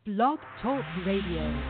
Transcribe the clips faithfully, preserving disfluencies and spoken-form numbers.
Blog Talk Radio.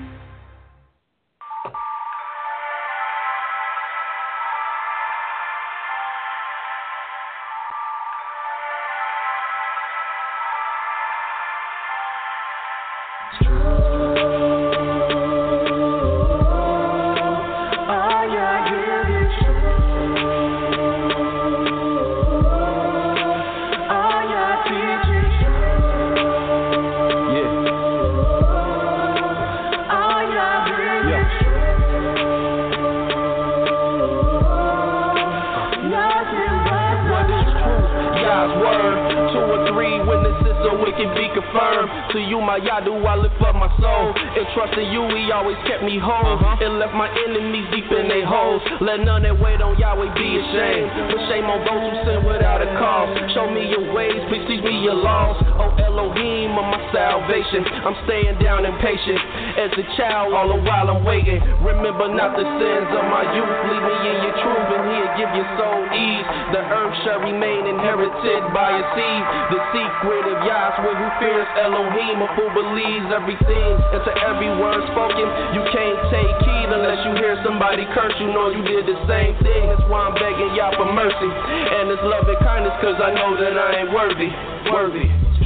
To you, my Yadu, I lift up my soul. And trusting you, he always kept me whole. Uh-huh. And left my enemies deep in their holes. Let none that wait on Yahweh be ashamed. Put shame on those who sin without a cause. Show me your ways, please teach me your laws. Oh Elohim of my salvation. I'm staying down and patient. As a child, all the while I'm waiting. Remember not the sins of my youth. Lead me in your truth, and he'll give your soul ease. The earth shall remain inherited by a seed. The secret of Yahweh who fears Elohim, a fool believes everything, and to every word spoken, you can't take heed unless you hear somebody curse, you know you did the same thing. That's why I'm begging y'all for mercy, and it's love and kindness, cause I know that I ain't worthy, worthy.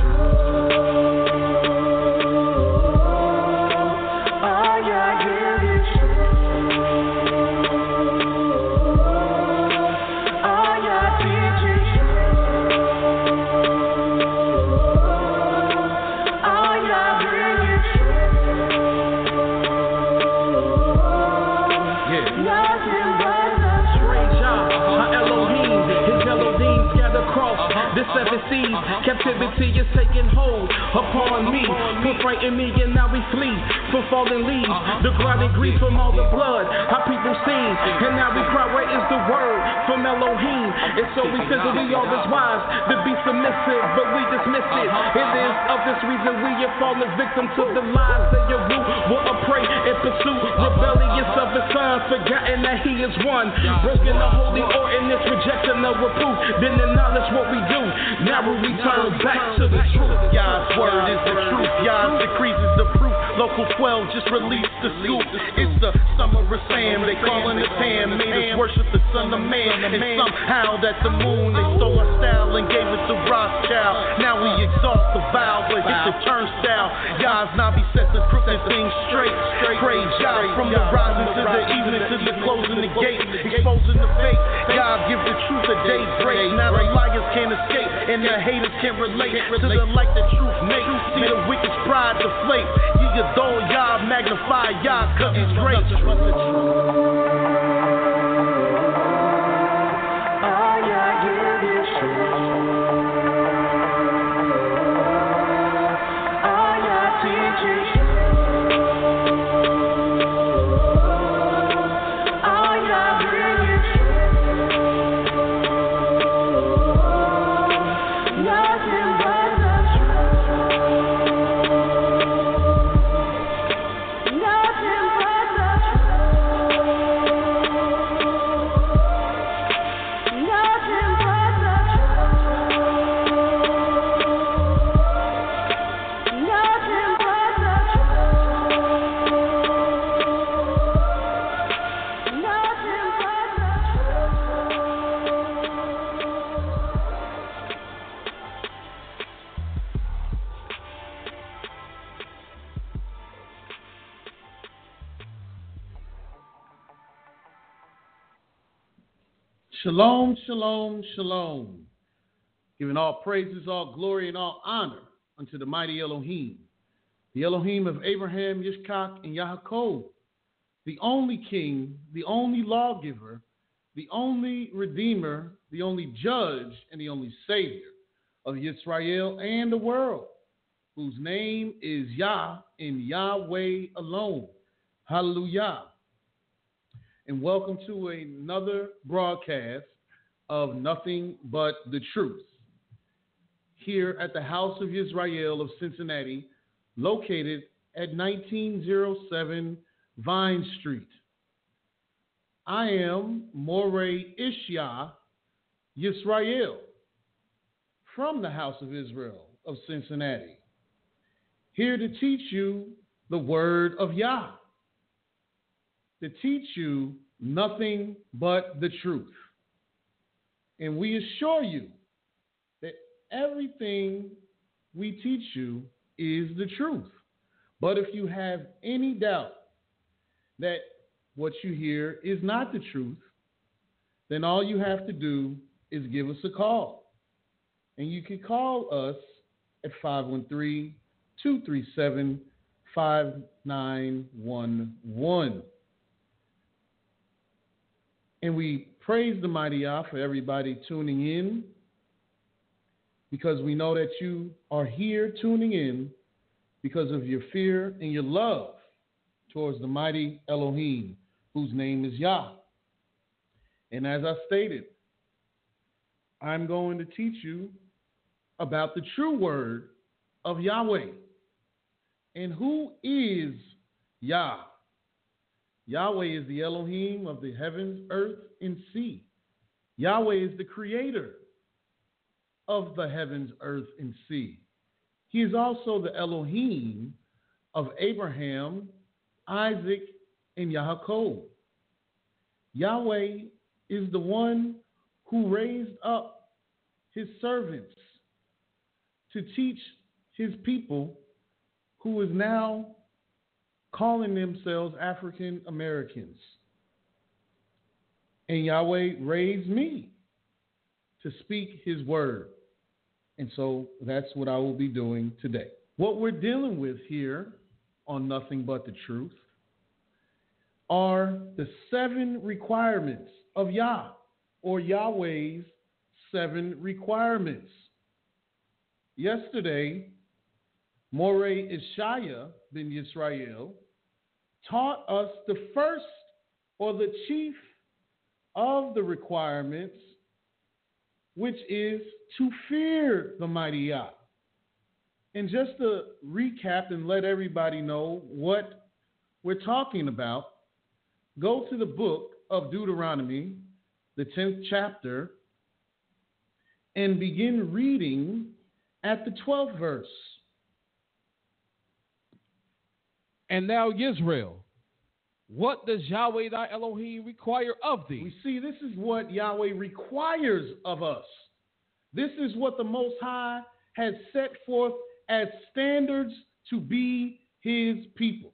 Seven seas, uh-huh. Captivity is taking hold upon me. Put fright in me and now we flee from fallen leaves. Uh-huh. The grinding grief from all the blood our people seen. And now we cry, where is the word from Elohim? And so we feel that we are his wives to be submissive, but we dismiss it. Uh-huh. It is of this reason we have fallen victim to the lies that your root will pray and pursue. Rebellious of his son, forgotten that he is one. Broken the holy ordinance, rejection of reproof. Then acknowledge what we do. Now we return back to the truth. God's word is the truth. God's decrees is the proof. Local twelve just released the scoop. It's the summer of Sam. They calling us Ham. Made us worship the son of man. And somehow that the moon, they stole our style and gave it to Rothschild. Now we exhaust the vow, but hit the turnstile. God's Nabi set the crooked things straight. Praise God from the rising to the evening to the closing the gate. Exposing the fake. God give the truth a day break. Now the liars can't escape. And the haters can't relate to the light that truth makes. See the wicked's pride deflate. Ye adore Yah, magnify Yah, cause he's great. Shalom, shalom, shalom. Giving all praises, all glory, and all honor unto the mighty Elohim, the Elohim of Abraham, Yitzchak, and Yaakov, the only king, the only lawgiver, the only redeemer, the only judge, and the only savior of Yisrael and the world, whose name is Yah and Yahweh alone. Hallelujah. And welcome to another broadcast of Nothing But the Truth here at the House of Israel of Cincinnati, located at nineteen oh seven Vine Street. I am Moreh Ishya Yisrael from the House of Israel of Cincinnati, here to teach you the word of Yah, to teach you nothing but the truth. And we assure you that everything we teach you is the truth. But if you have any doubt that what you hear is not the truth, then all you have to do is give us a call. And you can call us at five one three, two three seven, five nine one one. And we praise the mighty Yah for everybody tuning in, because we know that you are here tuning in because of your fear and your love towards the mighty Elohim, whose name is Yah. And as I stated, I'm going to teach you about the true word of Yahweh. And who is Yah? Yahweh is the Elohim of the heavens, earth, and sea. Yahweh is the creator of the heavens, earth, and sea. He is also the Elohim of Abraham, Isaac, and Yaakov. Yahweh is the one who raised up his servants to teach his people, who is now calling themselves African Americans. And Yahweh raised me to speak his word. And so that's what I will be doing today. What we're dealing with here on Nothing But the Truth are the seven requirements of Yah, or Yahweh's seven requirements. Yesterday, Moreh Ishaya ben Yisrael taught us the first, or the chief of the requirements, which is to fear the mighty Yah. And just to recap and let everybody know what we're talking about, go to the book of Deuteronomy, the tenth chapter, and begin reading at the twelfth verse. And now, Yisrael, what does Yahweh thy Elohim require of thee? We see this is what Yahweh requires of us. This is what the Most High has set forth as standards to be his people.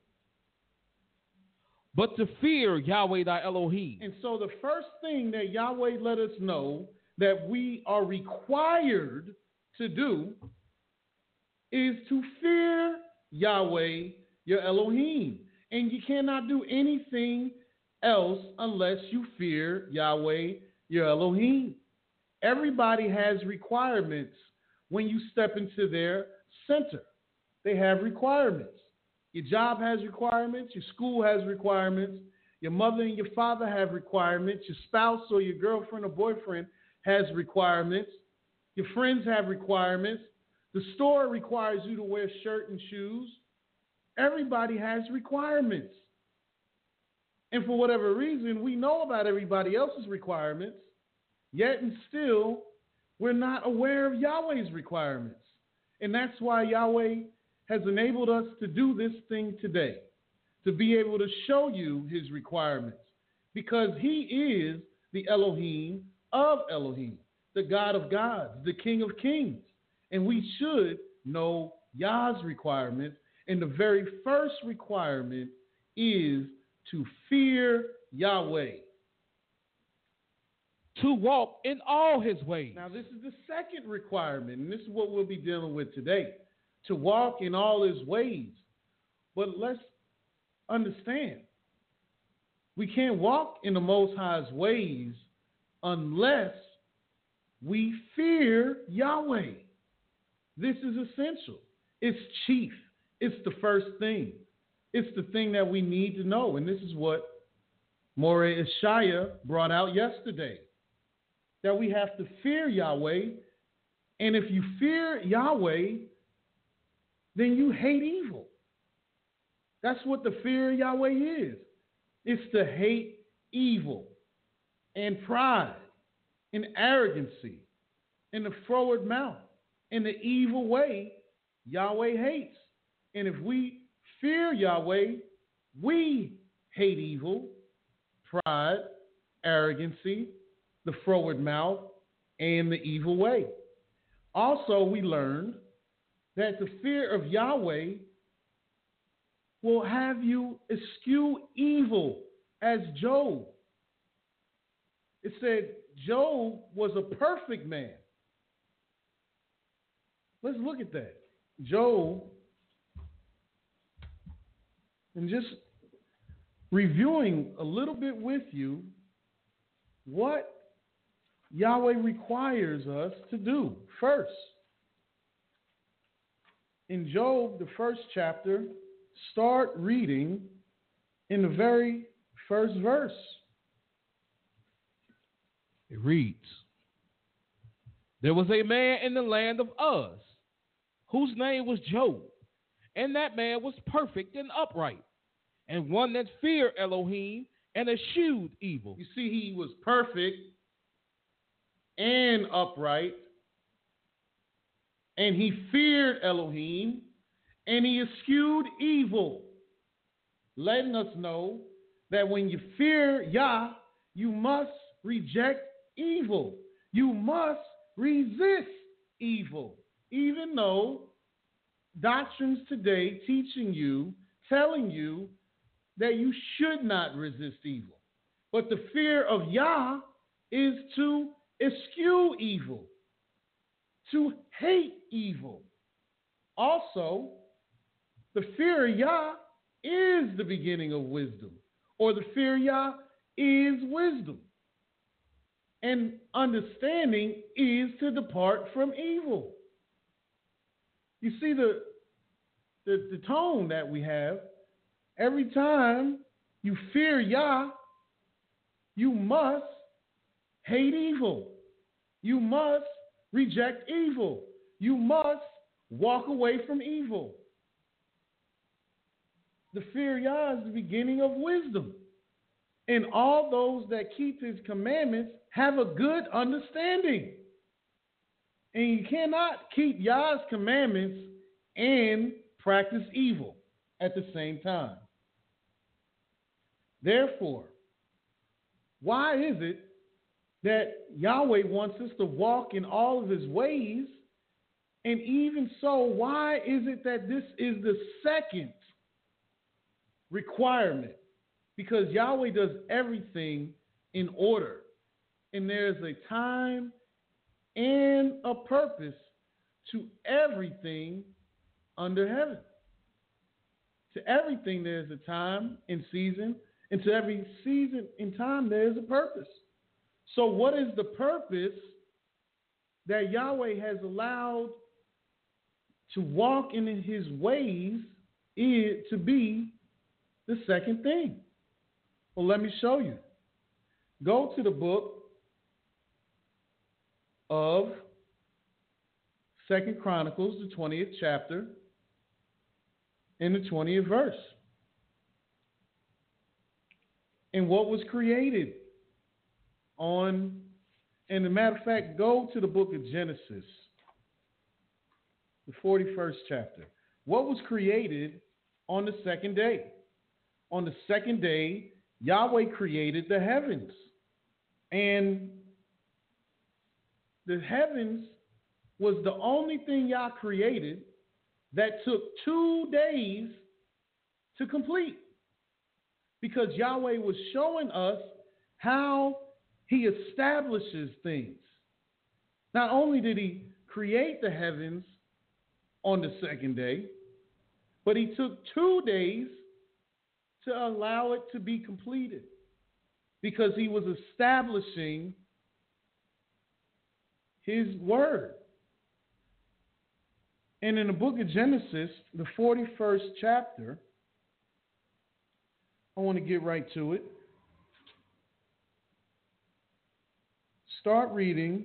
But to fear Yahweh thy Elohim. And so the first thing that Yahweh let us know that we are required to do is to fear Yahweh, your Elohim. And you cannot do anything else unless you fear Yahweh, your Elohim. Everybody has requirements when you step into their center. They have requirements. Your job has requirements. Your school has requirements. Your mother and your father have requirements. Your spouse or your girlfriend or boyfriend has requirements. Your friends have requirements. The store requires you to wear shirt and shoes. Everybody has requirements. And for whatever reason, we know about everybody else's requirements, yet and still, we're not aware of Yahweh's requirements. And that's why Yahweh has enabled us to do this thing today, to be able to show you his requirements, because he is the Elohim of Elohim, the God of gods, the King of kings. And we should know Yah's requirements. And the very first requirement is to fear Yahweh. To walk in all his ways. Now, this is the second requirement, and this is what we'll be dealing with today. To walk in all his ways. But let's understand, we can't walk in the Most High's ways unless we fear Yahweh. This is essential. It's chief. It's the first thing. It's the thing that we need to know. And this is what Moreh Ishaya brought out yesterday, that we have to fear Yahweh. And if you fear Yahweh, then you hate evil. That's what the fear of Yahweh is. It's to hate evil and pride and arrogancy and the froward mouth and the evil way Yahweh hates. And if we fear Yahweh, we hate evil, pride, arrogancy, the froward mouth, and the evil way. Also, we learned that the fear of Yahweh will have you eschew evil, as Job. It said Job was a perfect man. Let's look at that. Job, and just reviewing a little bit with you what Yahweh requires us to do. First, in Job, the first chapter, start reading in the very first verse. It reads, there was a man in the land of Uz, whose name was Job, and that man was perfect and upright, and one that feared Elohim and eschewed evil. You see, he was perfect and upright, and he feared Elohim, and he eschewed evil, letting us know that when you fear Yah, you must reject evil. You must resist evil, even though doctrines today teaching you, telling you that you should not resist evil. But the fear of Yah is to eschew evil, to hate evil. Also, the fear of Yah is the beginning of wisdom, or the fear of Yah is wisdom. And understanding is to depart from evil. You see the, the, the tone that we have. Every time you fear Yah, you must hate evil. You must reject evil. You must walk away from evil. The fear of Yah is the beginning of wisdom. And all those that keep his commandments have a good understanding. And you cannot keep Yah's commandments and practice evil at the same time. Therefore, why is it that Yahweh wants us to walk in all of his ways? And even so, why is it that this is the second requirement? Because Yahweh does everything in order. And there's a time and a purpose to everything under heaven. To everything there's a time and season, and to every season and time there's a purpose. So what is the purpose that Yahweh has allowed to walk in his ways is to be the second thing? Well, let me show you. Go to the book of Second Chronicles, the twentieth chapter, in the twentieth verse. And what was created on, and as a matter of fact, go to the book of Genesis, the forty-first chapter. What was created on the second day? On the second day, Yahweh created the heavens. And the heavens was the only thing Yah created that took two days to complete. Because Yahweh was showing us how he establishes things. Not only did he create the heavens on the second day, but he took two days to allow it to be completed, because he was establishing his word. And in the book of Genesis, the forty-first chapter, I want to get right to it. Start reading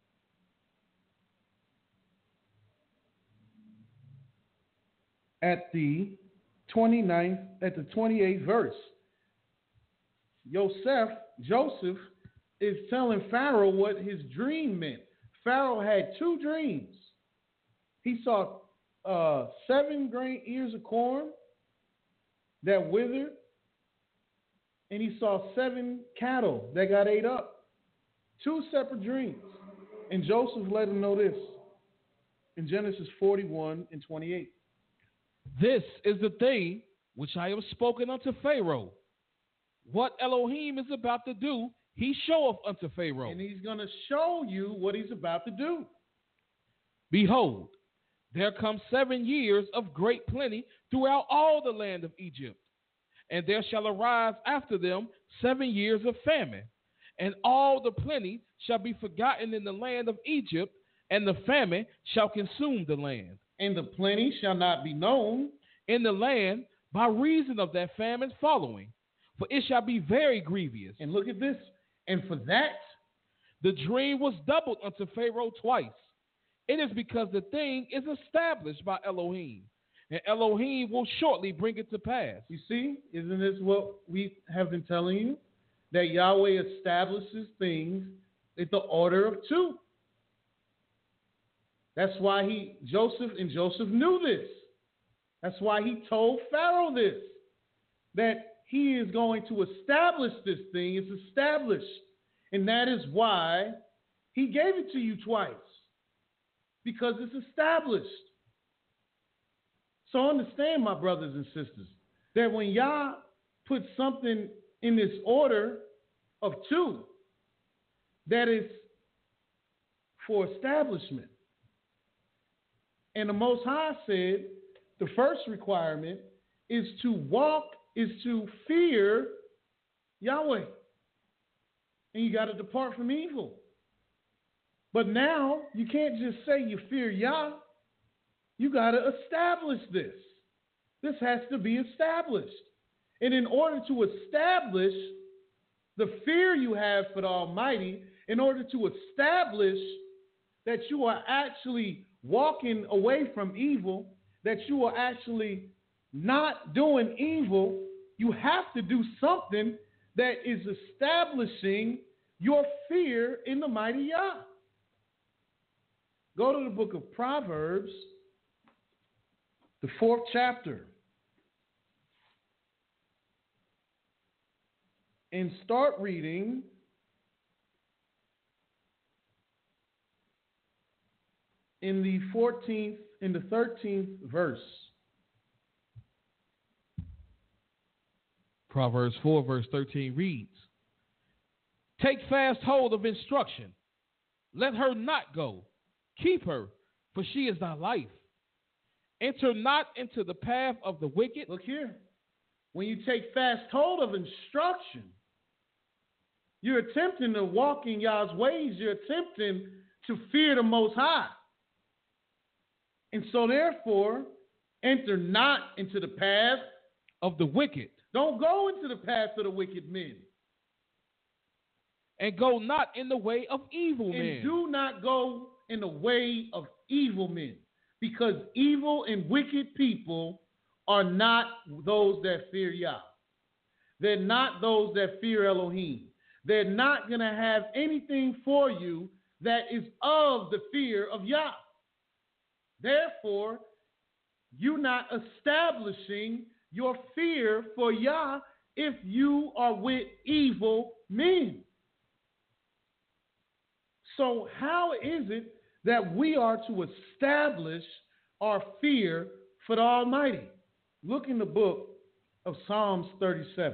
at the twenty-ninth, at the twenty-eighth verse. Joseph, Joseph is telling Pharaoh what his dream meant. Pharaoh had two dreams. He saw uh, seven grain ears of corn that withered, and he saw seven cattle that got ate up. Two separate dreams. And Joseph let him know this in Genesis forty-one and twenty-eight. This is the thing which I have spoken unto Pharaoh. What Elohim is about to do, he showeth unto Pharaoh. And he's going to show you what he's about to do. Behold, there come seven years of great plenty throughout all the land of Egypt. And there shall arise after them seven years of famine. And all the plenty shall be forgotten in the land of Egypt, and the famine shall consume the land. And the plenty shall not be known in the land by reason of that famine following, for it shall be very grievous. And look at this. And for that, the dream was doubled unto Pharaoh twice. It is because the thing is established by Elohim, and Elohim will shortly bring it to pass. You see, isn't this what we have been telling you? That Yahweh establishes things in the order of two. That's why he, Joseph, and Joseph knew this. That's why he told Pharaoh this, that he is going to establish this thing. It's established. And that is why he gave it to you twice, because it's established. So understand, my brothers and sisters, that when Yah puts something in this order of two, that is for establishment. And the Most High said the first requirement is to walk, is to fear Yahweh. And you got to depart from evil. But now you can't just say you fear Yah. You got to establish this. This has to be established. And in order to establish the fear you have for the Almighty, in order to establish that you are actually walking away from evil, that you are actually not doing evil, you have to do something that is establishing your fear in the mighty Yah. Go to the book of Proverbs, the fourth chapter, and start reading in the fourteenth, in the thirteenth verse. Proverbs four, verse thirteen reads, take fast hold of instruction. Let her not go. Keep her, for she is thy life. Enter not into the path of the wicked. Look here. When you take fast hold of instruction, you're attempting to walk in Yah's ways. You're attempting to fear the Most High. And so therefore, enter not into the path of the wicked. Don't go into the path of the wicked men. And go not in the way of evil and men. And do not go in the way of evil men. Because evil and wicked people are not those that fear Yah. They're not those that fear Elohim. They're not going to have anything for you that is of the fear of Yah. Therefore, you're not establishing your fear for Yah if you are with evil men. So how is it that we are to establish our fear for the Almighty? Look in the book of Psalms thirty-seven.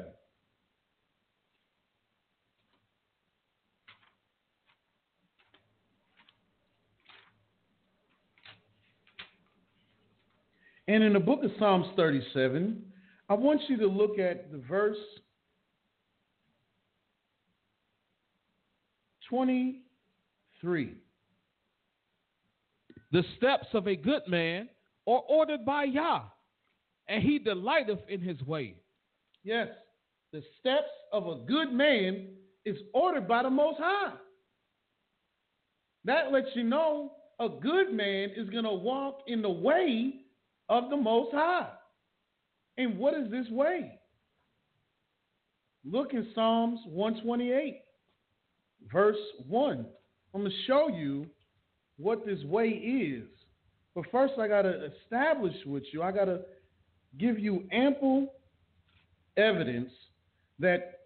And in the book of Psalms thirty-seven, I want you to look at the verse twenty-three. The steps of a good man are ordered by Yah, and he delighteth in his way. Yes, the steps of a good man is ordered by the Most High. That lets you know a good man is going to walk in the way of the Most High. And what is this way? Look in Psalms one twenty-eight, verse one. I'm going to show you what this way is But first, I got to establish with you, I got to give you ample evidence that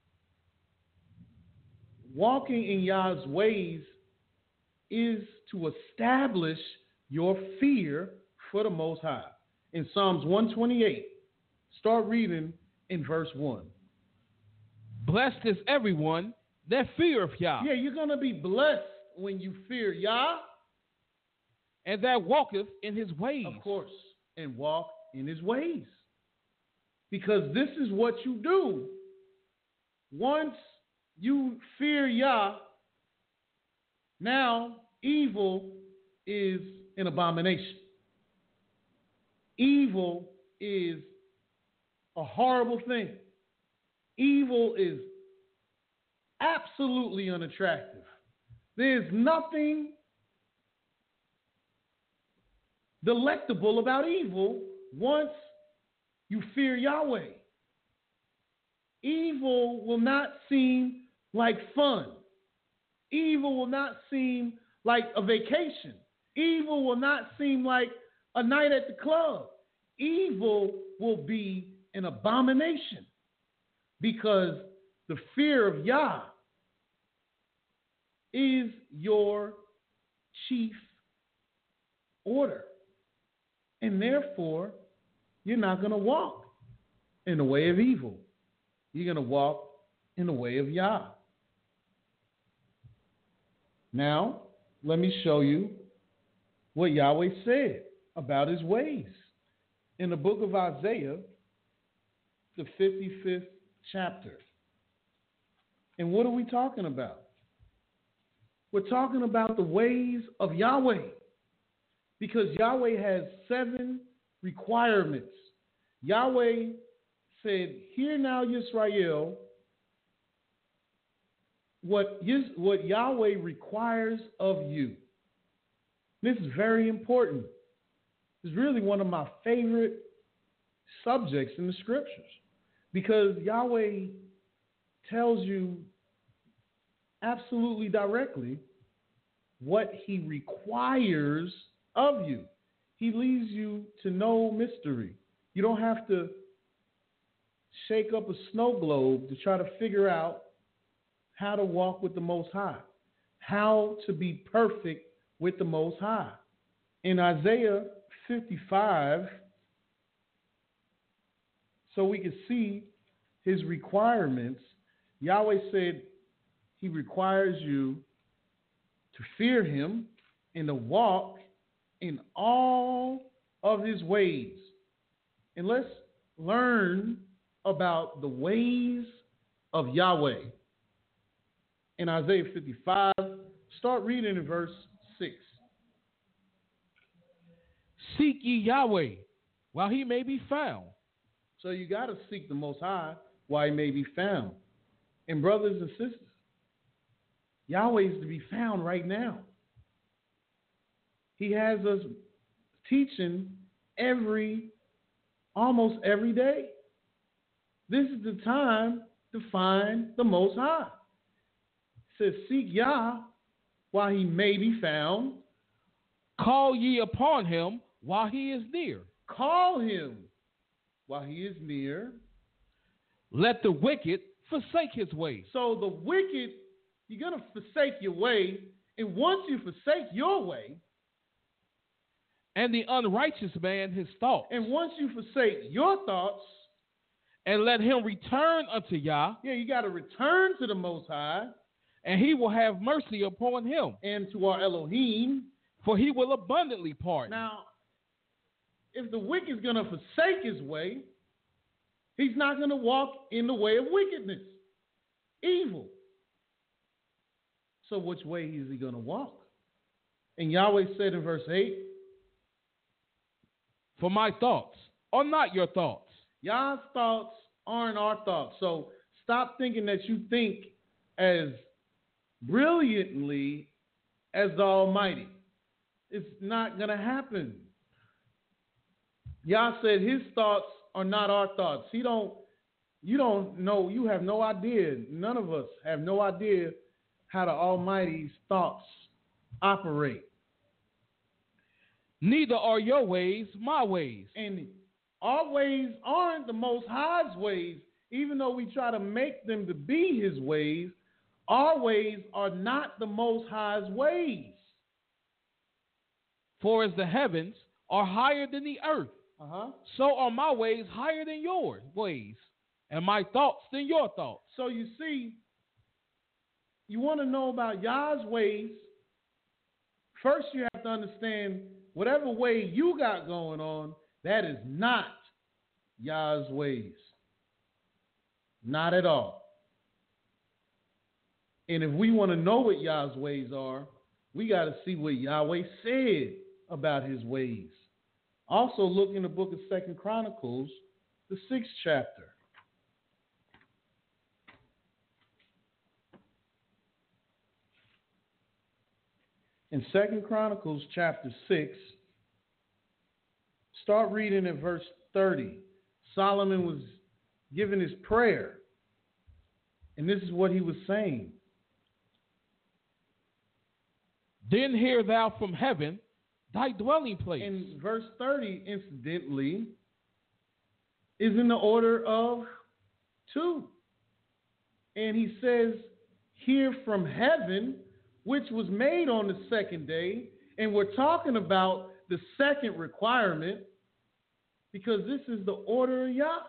walking in Yah's ways is to establish your fear for the Most High. In Psalms one twenty-eight, start reading in verse one. Blessed is everyone that feareth Yah. Yeah, you're going to be blessed when you fear Yah. And that walketh in his ways. Of course, and walk in his ways. Because this is what you do. Once you fear Yah, now evil is an abomination. Evil is a horrible thing. Evil is absolutely unattractive. There's nothing delectable about evil once you fear Yahweh. Evil will not seem like fun. Evil will not seem like a vacation. Evil will not seem like a night at the club. Evil will be an abomination because the fear of Yah is your chief order. And therefore, you're not going to walk in the way of evil. You're going to walk in the way of Yah. Now, let me show you what Yahweh said about his ways. In the book of Isaiah, the fifty-fifth chapter. And what are we talking about? We're talking about the ways of Yahweh. Because Yahweh has seven requirements. Yahweh said, "Hear now, Yisrael, what, Yis, what Yahweh requires of you." This is very important. It's really one of my favorite subjects in the scriptures because Yahweh tells you absolutely directly what he requires of you. He leaves you to no mystery. You don't have to shake up a snow globe to try to figure out how to walk with the Most High, how to be perfect with the Most High. In Isaiah fifty-five, so we can see his requirements, Yahweh said he requires you to fear him and to walk in all of his ways. And let's learn about the ways of Yahweh. In Isaiah fifty-five, start reading in verse six. Seek ye Yahweh while he may be found. So you got to seek the Most High while he may be found. And brothers and sisters, Yahweh is to be found right now. He has us teaching every, almost every day. This is the time to find the Most High. It says, seek Yah while he may be found. Call ye upon him while he is near. Call him while he is near. Let the wicked forsake his way. So the wicked, you're going to forsake your way. And once you forsake your way, and the unrighteous man his thoughts. And once you forsake your thoughts, and let him return unto Yah. Yeah, you got to return to the Most High. And he will have mercy upon him. And to our Elohim. For he will abundantly pardon. Now, if the wicked is going to forsake his way, he's not going to walk in the way of wickedness, evil. So which way is he going to walk? And Yahweh said in verse eight, for my thoughts are not your thoughts. Yah's thoughts aren't our thoughts. So stop thinking that you think as brilliantly as the Almighty. It's not going to happen. Yah said his thoughts are not our thoughts. He don't, you don't know, you have no idea. None of us have no idea how the Almighty's thoughts operate. Neither are your ways my ways. And our ways aren't the Most High's ways, even though we try to make them to be his ways. Our ways are not the Most High's ways. For as the heavens are higher than the earth, Uh-huh. so are my ways higher than your ways, and my thoughts than your thoughts. So you see, you want to know about Yah's ways, first you have to understand whatever way you got going on, that is not Yah's ways. Not at all. And if we want to know what Yah's ways are, we got to see what Yahweh said about his ways. Also look in the book of Second Chronicles, the sixth chapter. In Second Chronicles chapter six, start reading at verse thirty. Solomon was giving his prayer, and this is what he was saying. Then hear thou from heaven thy dwelling place. And verse thirty, incidentally, is in the order of two. And he says, hear from heaven, which was made on the second day. And we're talking about the second requirement because this is the order of Yah.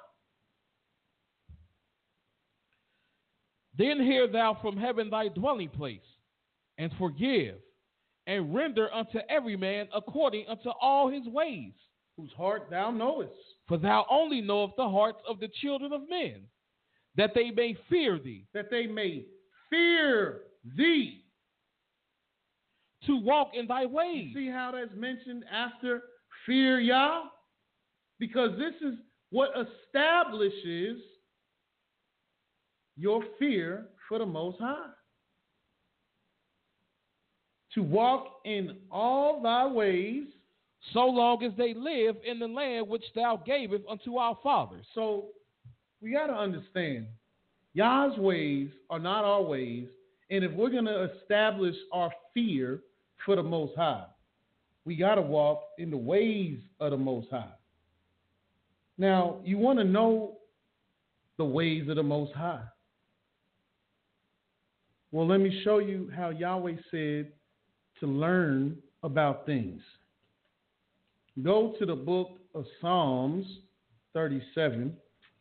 Then hear thou from heaven thy dwelling place, and forgive, and render unto every man according unto all his ways. Whose heart thou knowest. For thou only knowest the hearts of the children of men, that they may fear thee. That they may fear thee. To walk in thy ways. You see how that's mentioned after fear Yah? Because this is what establishes your fear for the Most High. To walk in all thy ways, so long as they live in the land which thou gavest unto our fathers. So we got to understand, Yah's ways are not our ways, and if we're going to establish our fear for the Most High, we got to walk in the ways of the Most High. Now, you want to know the ways of the Most High. Well, let me show you how Yahweh said to learn about things. Go to the book of Psalms thirty-seven.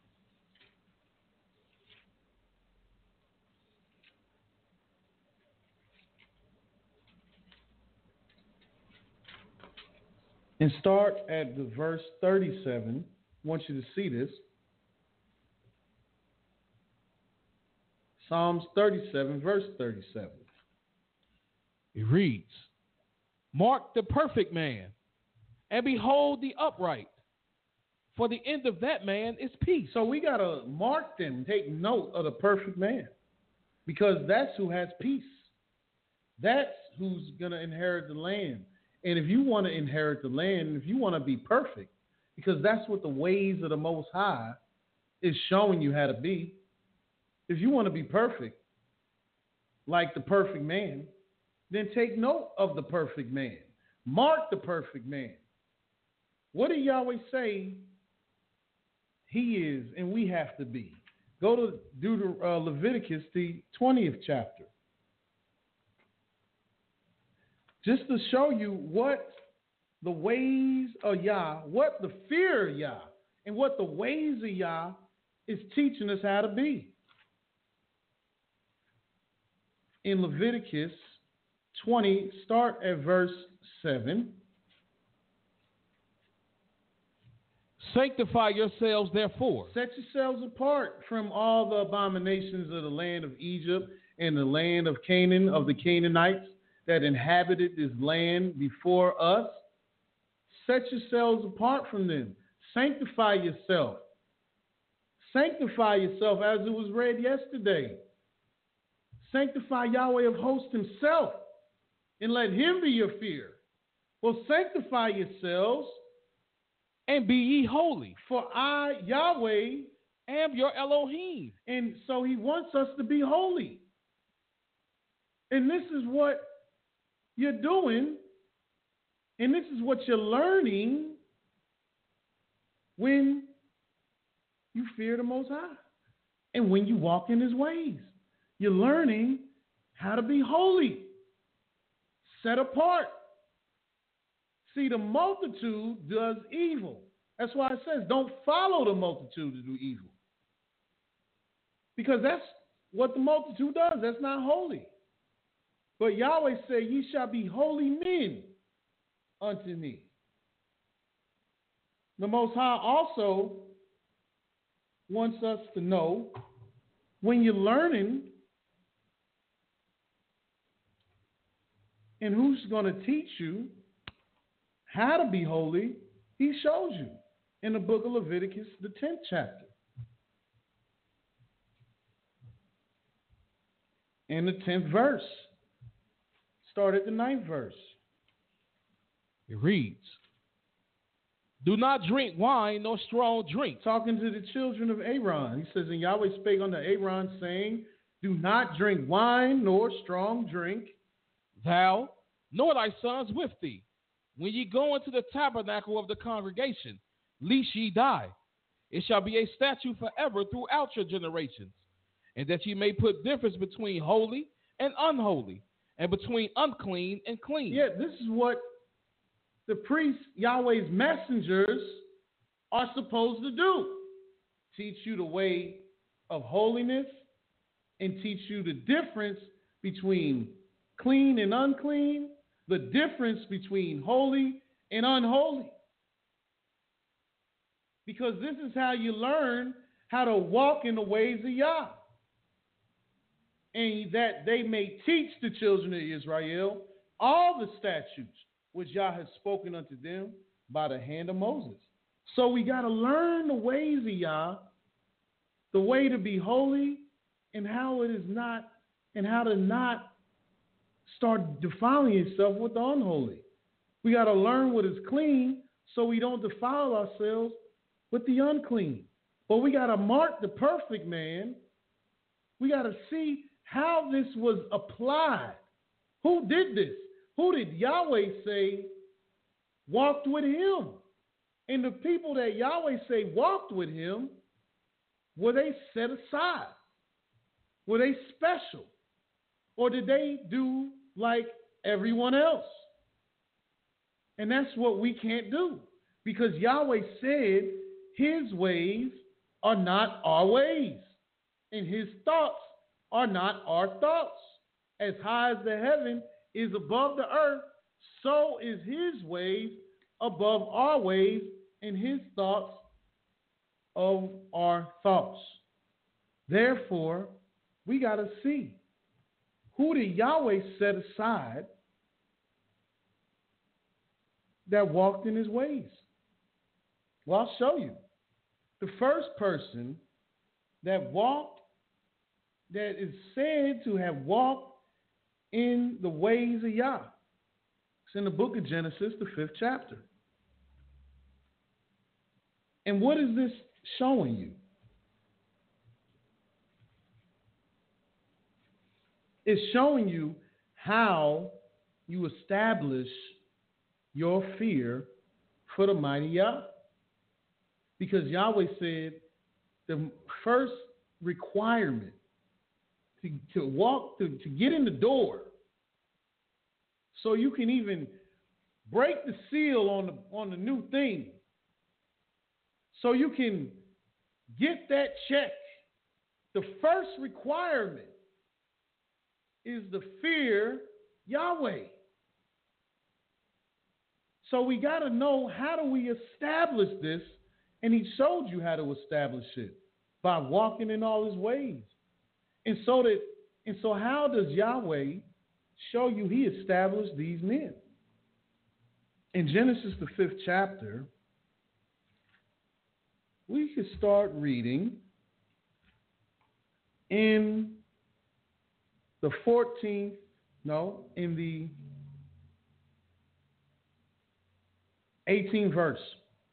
And start at the verse thirty-seven. I want you to see this. Psalms thirty-seven, verse thirty-seven. It reads, mark the perfect man, and behold the upright, for the end of that man is peace. So we got to mark them, take note of the perfect man, because that's who has peace. That's who's going to inherit the land. And if you want to inherit the land, if you want to be perfect, because that's what the ways of the Most High is showing you how to be. If you want to be perfect, like the perfect man, then take note of the perfect man. Mark the perfect man. What did Yahweh say he is and we have to be? Go to Deuter- uh, Leviticus, the twentieth chapter. Just to show you what the ways of Yah, what the fear of Yah, and what the ways of Yah is teaching us how to be. In Leviticus twenty, start at verse seven. Sanctify yourselves, therefore. Set yourselves apart from all the abominations of the land of Egypt and the land of Canaan, of the Canaanites that inhabited this land before us. Set yourselves apart from them. Sanctify yourself. Sanctify yourself as it was read yesterday. Sanctify Yahweh of hosts himself and let him be your fear. Well, sanctify yourselves and be ye holy. For I, Yahweh, am your Elohim. And so he wants us to be holy. And this is what you're doing And this is what you're learning when you fear the Most High and when you walk in his ways. You're learning how to be holy, set apart. See, the multitude does evil. That's why it says don't follow the multitude to do evil. Because that's what the multitude does. That's not holy. But Yahweh said, ye shall be holy men unto me. The Most High also wants us to know when you're learning and who's going to teach you how to be holy, he shows you in the book of Leviticus, the tenth chapter. In the tenth verse. Start at the ninth verse. It reads, do not drink wine nor strong drink. Talking to the children of Aaron. He says, and Yahweh spake unto Aaron, saying, do not drink wine nor strong drink. Thou, nor thy sons with thee, when ye go into the tabernacle of the congregation, lest ye die. It shall be a statute forever throughout your generations, and that ye may put difference between holy and unholy, and between unclean and clean. Yeah, this is what the priests, Yahweh's messengers, are supposed to do. Teach you the way of holiness and teach you the difference between clean and unclean, the difference between holy and unholy. Because this is how you learn how to walk in the ways of Yah. And that they may teach the children of Israel all the statutes which Yah has spoken unto them by the hand of Moses. So we got to learn the ways of Yah, the way to be holy, and how it is not, and how to not start defiling yourself with the unholy. We got to learn what is clean so we don't defile ourselves with the unclean. But we got to mark the perfect man. We got to see how this was applied. Who did this? Who did Yahweh say walked with him? And the people that Yahweh say walked with him, were they set aside? Were they special? Or did they do like everyone else? And that's what we can't do. Because Yahweh said his ways are not our ways. And his thoughts are not our thoughts. As high as the heaven is above the earth, so is his ways above our ways, and his thoughts of our thoughts. Therefore, we got to see, who did Yahweh set aside that walked in his ways? Well, I'll show you. The first person that walked, that is said to have walked in the ways of Yah, it's in the book of Genesis, the fifth chapter. And what is this showing you? It's showing you how you establish your fear for the mighty Yah. Because Yahweh said the first requirement to, to walk, to, to get in the door, so you can even break the seal on the, on the new thing, so you can get that check, the first requirement is the fear Yahweh. So we got to know, how do we establish this? And he showed you how to establish it by walking in all his ways. And so that, and so how does Yahweh show you he established these men? In Genesis, the fifth chapter, we could start reading in the fourteenth, no, in the eighteenth verse.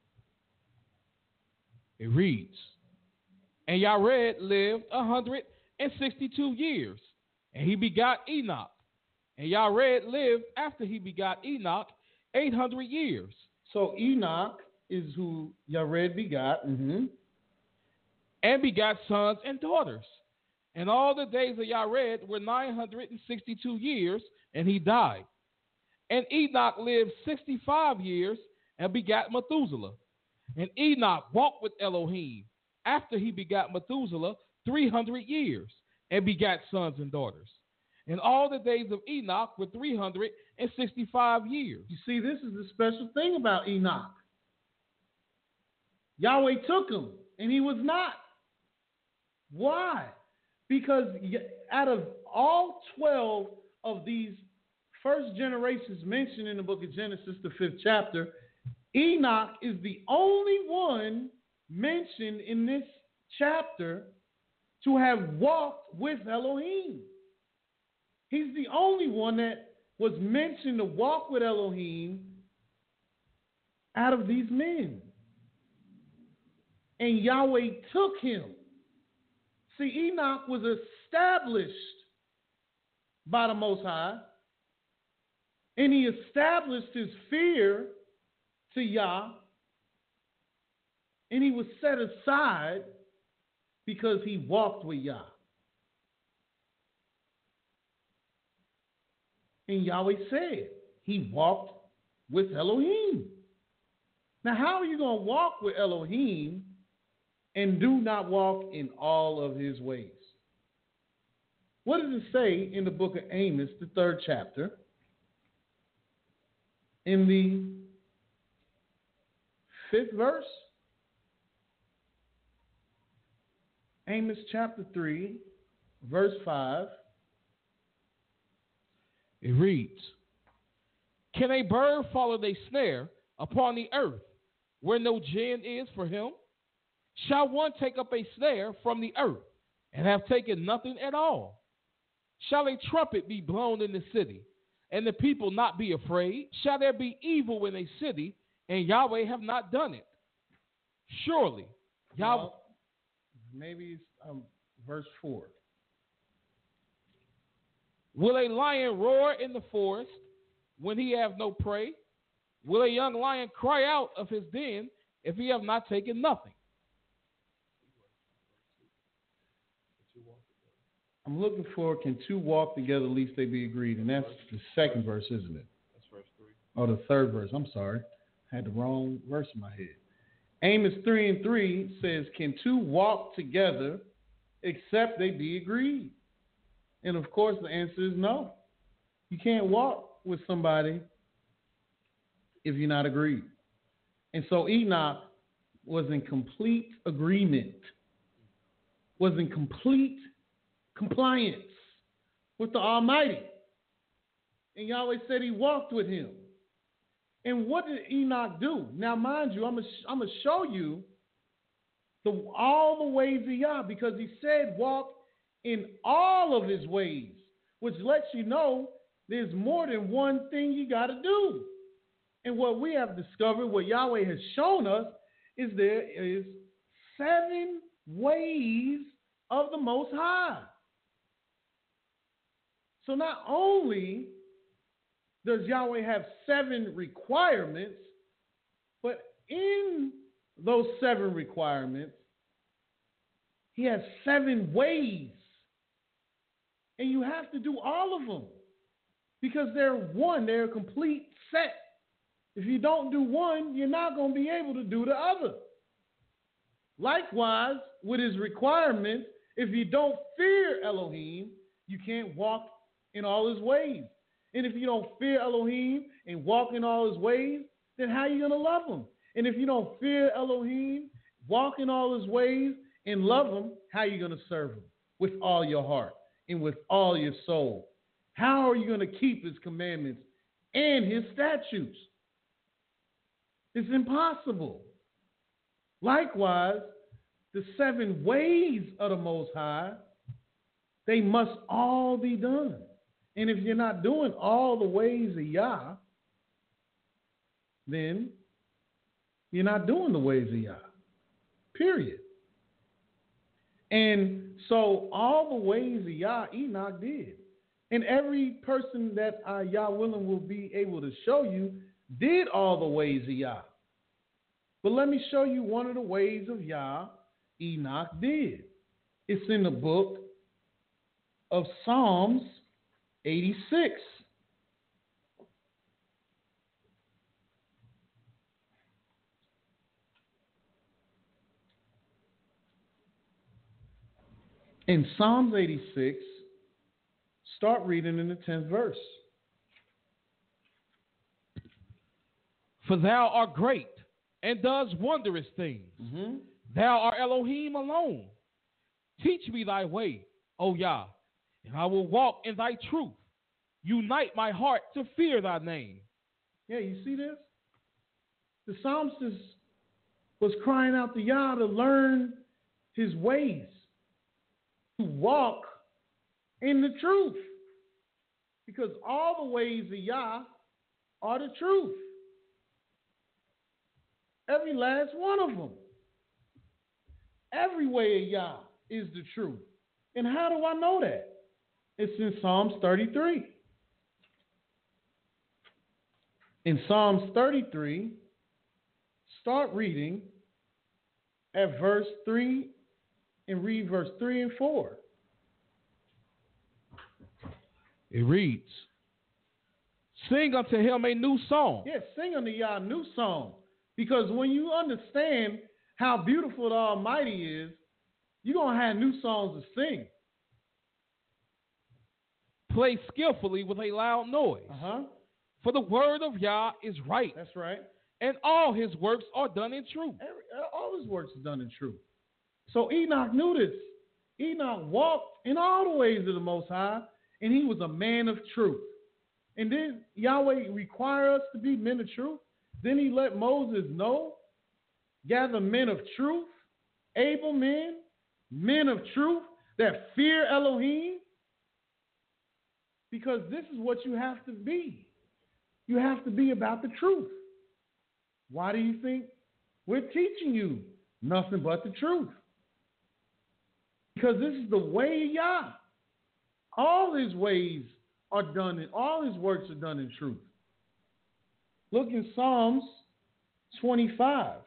It reads, and Yared lived a hundred and sixty-two years, and he begot Enoch. And Yared lived after he begot Enoch eight hundred years. So Enoch is who Yared begot. Mm-hmm. And begot sons and daughters. And all the days of Yared were nine hundred sixty-two years, and he died. And Enoch lived sixty-five years and begat Methuselah. And Enoch walked with Elohim after he begat Methuselah three hundred years and begat sons and daughters. And all the days of Enoch were three hundred sixty-five years. You see, this is the special thing about Enoch. Yahweh took him, and he was not. Why? Because out of all twelve of these first generations mentioned in the book of Genesis, the fifth chapter, Enoch is the only one mentioned in this chapter to have walked with Elohim. He's the only one that was mentioned to walk with Elohim out of these men. And Yahweh took him. See, Enoch was established by the Most High, and he established his fear to Yah, and he was set aside because he walked with Yah. And Yahweh said he walked with Elohim. Now, how are you going to walk with Elohim and do not walk in all of his ways? What does it say in the book of Amos, the third chapter, in the fifth verse? Amos chapter three, verse five. It reads, "Can a bird follow a snare upon the earth where no gin is for him? Shall one take up a snare from the earth and have taken nothing at all? Shall a trumpet be blown in the city, and the people not be afraid? Shall there be evil in a city, and Yahweh have not done it? Surely, Yahweh..." Well, maybe it's um, verse four. "Will a lion roar in the forest when he have no prey? Will a young lion cry out of his den if he have not taken nothing?" I'm looking for, can two walk together, lest they be agreed? And that's the second verse, isn't it? That's verse three. Oh, the third verse. I'm sorry. I had the wrong verse in my head. Amos three and three says, "Can two walk together except they be agreed?" And of course, the answer is no. You can't walk with somebody if you're not agreed. And so Enoch was in complete agreement, was in complete compliance with the Almighty. And Yahweh said he walked with him. And what did Enoch do? Now, mind you, I'm going I'm to show you the, all the ways of Yah, because he said walk in all of his ways, which lets you know there's more than one thing you got to do. And what we have discovered, what Yahweh has shown us, is there is seven ways of the Most High. So not only does Yahweh have seven requirements, but in those seven requirements, he has seven ways. And you have to do all of them because they're one, they're a complete set. If you don't do one, you're not going to be able to do the other. Likewise, with his requirements, if you don't fear Elohim, you can't walk in all his ways. And if you don't fear Elohim and walk in all his ways, then how are you going to love him? And if you don't fear Elohim, walk in all his ways, and love him, how are you going to serve him? With all your heart and with all your soul. How are you going to keep his commandments and his statutes? It's impossible. Likewise, the seven ways of the Most High, they must all be done. And if you're not doing all the ways of Yah, then you're not doing the ways of Yah. Period. And so all the ways of Yah, Enoch did. And every person that uh, Yah willing will be able to show you did all the ways of Yah. But let me show you one of the ways of Yah Enoch did. It's in the book of Psalms eighty-six. In Psalms eighty-six, start reading in the tenth verse. For thou art great and does wondrous things. Mm-hmm. Thou art Elohim alone. Teach me thy way, O Yah, and I will walk in thy truth. Unite my heart to fear thy name. Yeah, you see this? The psalmist was crying out to Yah to learn his ways, to walk in the truth. Because all the ways of Yah are the truth. Every last one of them. Every way of Yah is the truth. And how do I know that? It's in Psalms thirty-three. In Psalms thirty-three, start reading at verse three and read verse three and four. It reads, sing unto him a new song. Yes, sing unto Yah a new song. Because when you understand how beautiful the Almighty is, you're going to have new songs to sing. Play skillfully with a loud noise. Uh-huh. For the word of Yah is right. That's right. And all his works are done in truth. Every, all his works are done in truth. So Enoch knew this. Enoch walked in all the ways of the Most High, and he was a man of truth. And then Yahweh required us to be men of truth. Then he let Moses know, gather men of truth, able men, men of truth that fear Elohim. Because this is what you have to be. You have to be about the truth. Why do you think we're teaching you nothing but the truth? Because this is the way of Yah. All his ways are done, in, all his works are done in truth. Look in Psalms twenty-five.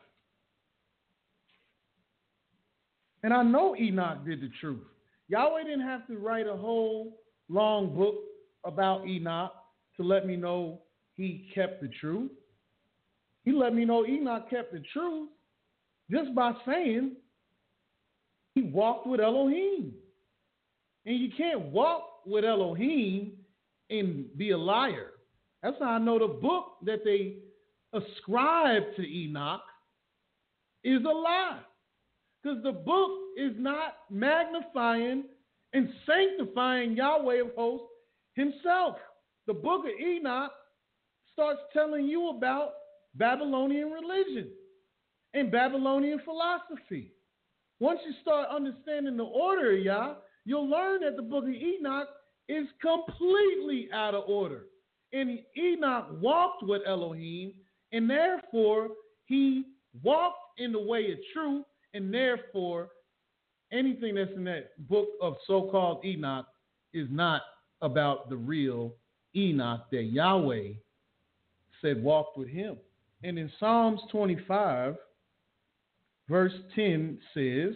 And I know Enoch did the truth. Yahweh didn't have to write a whole long book about Enoch to let me know he kept the truth. He let me know Enoch kept the truth just by saying he walked with Elohim. And you can't walk with Elohim and be a liar. That's how I know the book that they ascribe to Enoch is a lie. Because the book is not magnifying and sanctifying Yahweh of hosts himself. The book of Enoch starts telling you about Babylonian religion and Babylonian philosophy. Once you start understanding the order of Yah, you'll learn that the book of Enoch is completely out of order. And Enoch walked with Elohim, and therefore he walked in the way of truth, and therefore anything that's in that book of so-called Enoch is not about the real Enoch that Yahweh said walked with him. And in Psalms twenty-five, verse ten says,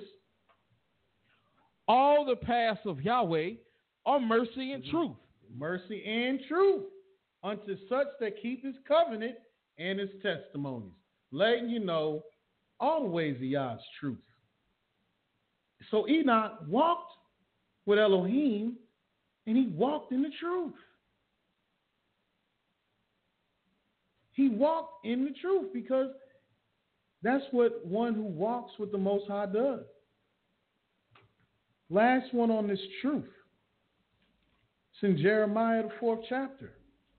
all the paths of Yahweh are mercy and truth. Mercy and truth unto such that keep his covenant and his testimonies. Letting you know all the ways of Yah's truth. So Enoch walked with Elohim, and he walked in the truth. He walked in the truth because that's what one who walks with the Most High does. Last one on this truth. It's in Jeremiah, the fourth chapter.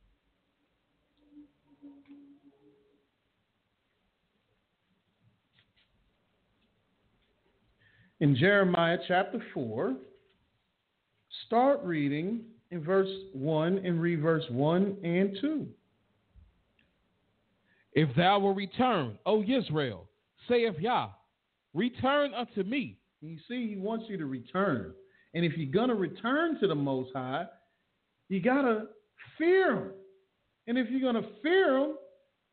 In Jeremiah chapter four, start reading in verse one and read verse one and two. If thou wilt return, O Israel, saith Yah, return unto me. You see, he wants you to return. And if you're going to return to the Most High, you got to fear him. And if you're going to fear him,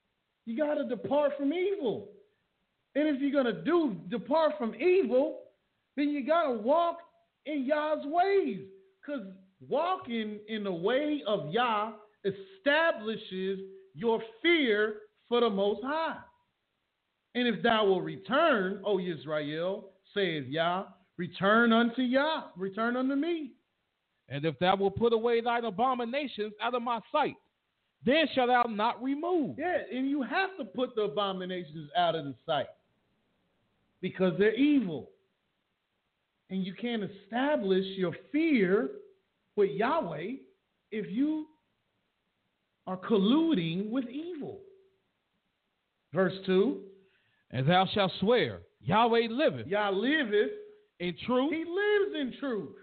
You got to depart from evil. And if you're going to do depart from evil, then you got to walk in Yah's ways. Because walking in the way of Yah establishes your fear for the Most High. And if thou will return, O Israel, saith Yah, return unto Yah, return unto me. And if thou wilt put away thine abominations out of my sight, then shalt thou not remove. Yeah, and you have to put the abominations out of the sight because they're evil. And you can't establish your fear with Yahweh if you are colluding with evil. Verse two. And thou shalt swear, Yahweh liveth. Yah liveth. In truth. He lives in truth.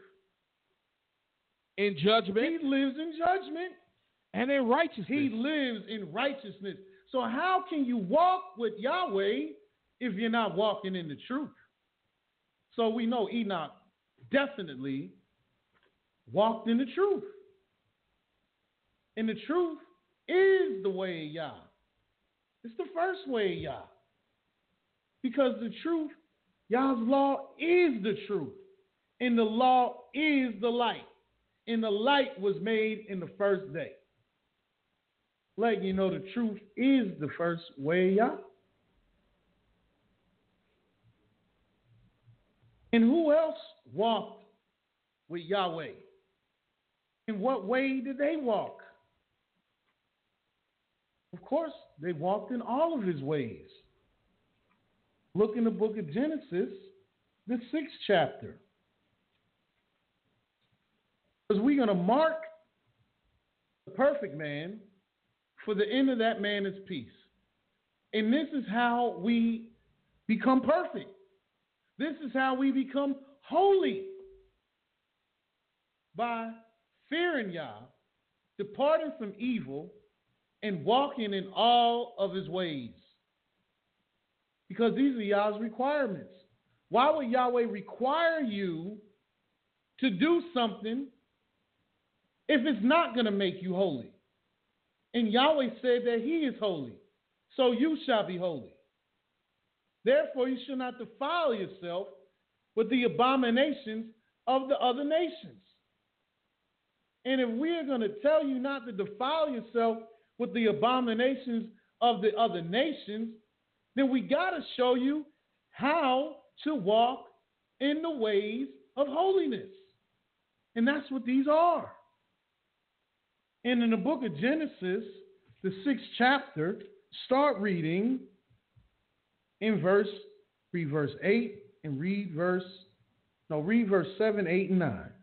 In judgment. He lives in judgment. And in righteousness. He lives in righteousness. So how can you walk with Yahweh if you're not walking in the truth? So we know Enoch definitely walked in the truth. And the truth is the way of Yah. It's the first way of Yah. Because the truth, Yah's law is the truth. And the law is the light. And the light was made in the first day. Let you know the truth is the first way of Yah. And who else walked with Yahweh? In what way did they walk? Of course, they walked in all of his ways. Look in the book of Genesis, the sixth chapter. Because we're going to mark the perfect man, for the end of that man is peace. And this is how we become perfect. This is how we become holy. By fearing Yah, departing from evil, and walking in all of his ways. Because these are Yah's requirements. Why would Yahweh require you to do something if it's not going to make you holy? And Yahweh said that he is holy, so you shall be holy. Therefore, you shall not defile yourself with the abominations of the other nations. And if we are going to tell you not to defile yourself with the abominations of the other nations, then we got to show you how to walk in the ways of holiness. And that's what these are. And in the book of Genesis, the sixth chapter, start reading in verse, read verse eight and read verse, no, read verse seven, eight, and nine.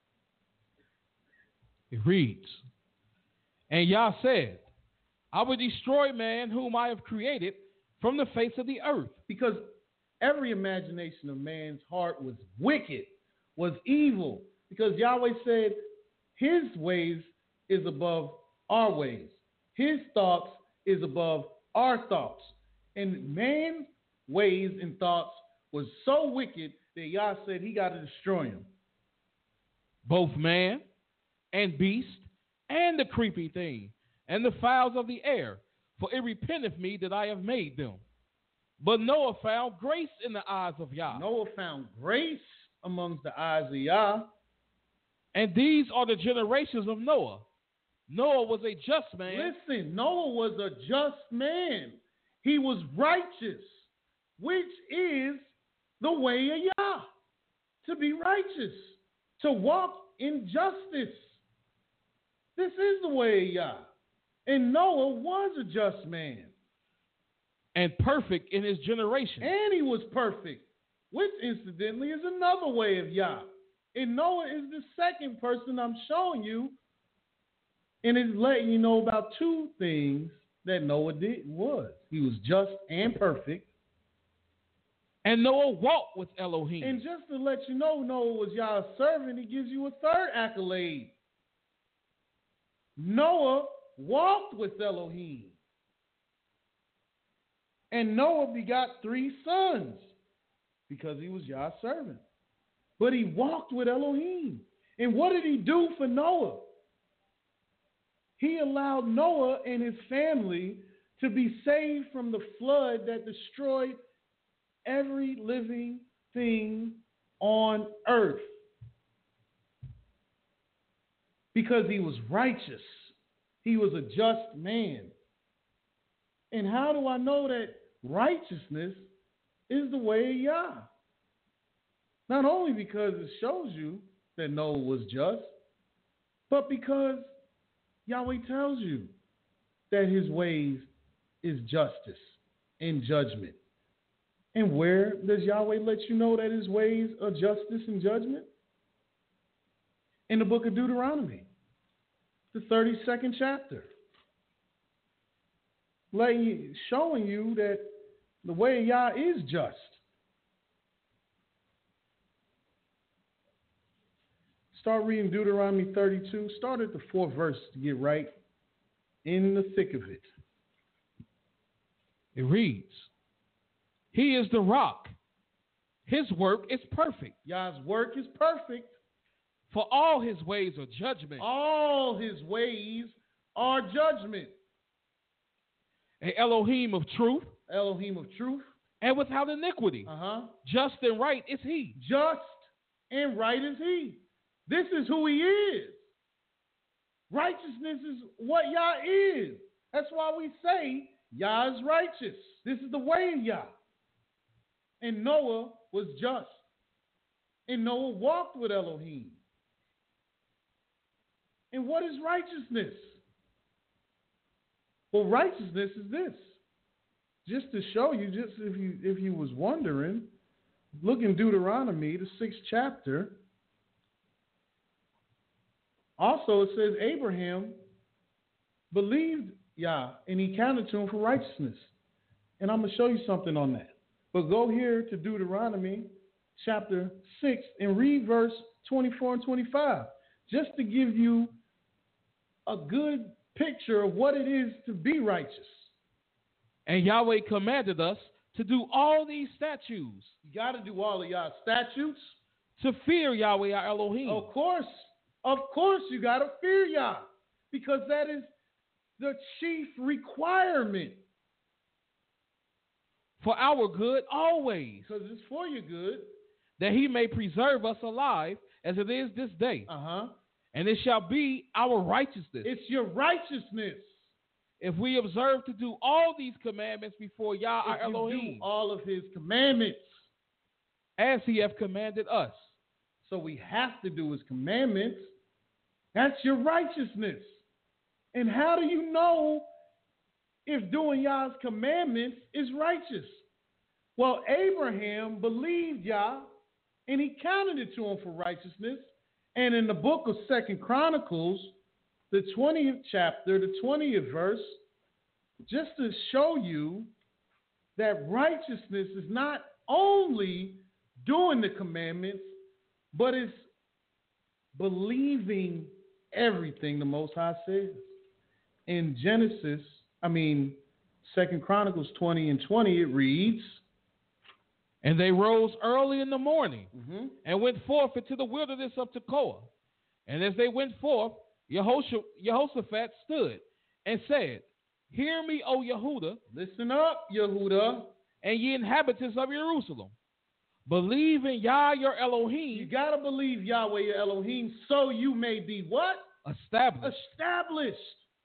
It reads, and Yah said, I will destroy man whom I have created from the face of the earth. Because every imagination of man's heart was wicked, was evil. Because Yahweh said his ways is above our ways. His thoughts is above our thoughts. And man's ways and thoughts was so wicked that Yah said he got to destroy him. Both man and beast and the creeping thing and the fowls of the air, for it repenteth me that I have made them. But Noah found grace in the eyes of Yah. Noah found grace amongst the eyes of Yah. And these are the generations of Noah. Noah was a just man. Listen, Noah was a just man. He was righteous, which is the way of Yah. To be righteous, to walk in justice. This is the way of Yah. And Noah was a just man. And perfect in his generation. And he was perfect, which incidentally is another way of Yah. And Noah is the second person I'm showing you. And it's letting you know about two things that Noah did was. He was just and perfect. And Noah walked with Elohim. And just to let you know Noah was Yah's servant, he gives you a third accolade. Noah walked with Elohim. And Noah begot three sons because he was Yah's servant. But he walked with Elohim. And what did he do for Noah? He allowed Noah and his family to be saved from the flood that destroyed every living thing on earth. Because he was righteous. He was a just man. And how do I know that righteousness is the way of Yah? Not only because it shows you that Noah was just, but because Yahweh tells you that his ways is justice and judgment. And where does Yahweh let you know that his ways are justice and judgment? In the book of Deuteronomy, the thirty-second chapter. Letting you, showing you that the way of Yah is just. Start reading Deuteronomy thirty-two. Start at the fourth verse to get right in the thick of it. It reads, He is the rock. His work is perfect. Yah's work is perfect. For all his ways are judgment. All his ways are judgment. A Elohim of truth. Elohim of truth. And without iniquity. Uh-huh. Just and right is he. Just and right is he. This is who he is. Righteousness is what Yah is. That's why we say Yah is righteous. This is the way of Yah. And Noah was just. And Noah walked with Elohim. And what is righteousness? Well, righteousness is this. Just to show you, just if you if you was wondering, look in Deuteronomy, the sixth chapter. Also, it says Abraham believed Yah, and he counted to him for righteousness. And I'm going to show you something on that. But go here to Deuteronomy chapter six and read verse twenty-four and twenty-five, just to give you a good picture of what it is to be righteous. And Yahweh commanded us to do all these statutes. You got to do all of Yah's statutes. To fear Yahweh our Elohim. Of course. Of course you got to fear Yah. Because that is the chief requirement. For our good always. Because it's for your good. That he may preserve us alive as it is this day. Uh-huh. And it shall be our righteousness. It's your righteousness. If we observe to do all these commandments before Yah our Elohim. Do all of his commandments. As he hath commanded us. So we have to do his commandments. That's your righteousness. And how do you know if doing Yah's commandments is righteous? Well, Abraham believed Yah, and he counted it to him for righteousness. And in the book of Second Chronicles, the twentieth chapter, the twentieth verse, just to show you that righteousness is not only doing the commandments, but it's believing everything the Most High says. In Genesis, I mean, Second Chronicles twenty and twenty, it reads, And they rose early in the morning mm-hmm. and went forth into the wilderness of Tekoa. And as they went forth, Jehoshaphat stood and said, Hear me, O Yehuda. Listen up, Yehuda. And ye inhabitants of Jerusalem. Believe in Yah your Elohim. You got to believe Yahweh your Elohim so you may be what? Established. Established.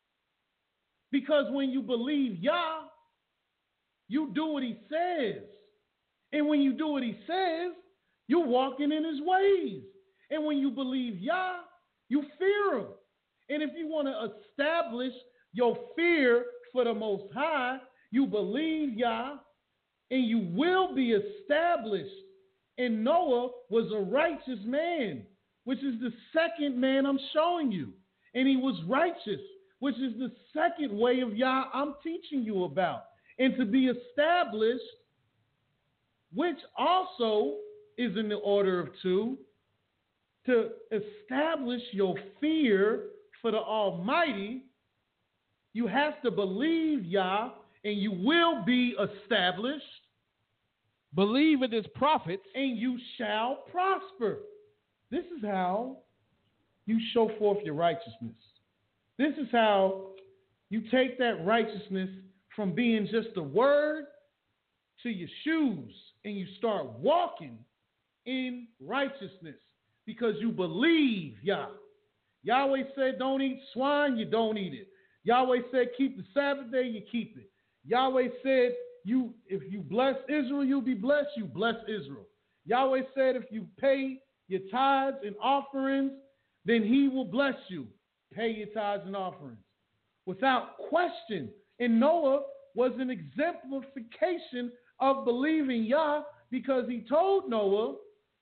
Because when you believe Yah, you do what he says. And when you do what he says, you're walking in his ways. And when you believe Yah, you fear him. And if you want to establish your fear for the Most High, you believe Yah, and you will be established. And Noah was a righteous man, which is the second man I'm showing you. And he was righteous, which is the second way of Yah I'm teaching you about. And to be established, which also is in the order of two, to establish your fear for the Almighty, you have to believe Yah, and you will be established. Believe in his prophets, and you shall prosper. This is how you show forth your righteousness. This is how you take that righteousness from being just a word to your shoes, and you start walking in righteousness because you believe Yah. Yahweh said don't eat swine, you don't eat it. Yahweh said keep the Sabbath day, you keep it. Yahweh said you if you bless Israel, you'll be blessed, you bless Israel. Yahweh said if you pay your tithes and offerings, then he will bless you. Pay your tithes and offerings. Without question. And Noah was an exemplification of believing Yah because he told Noah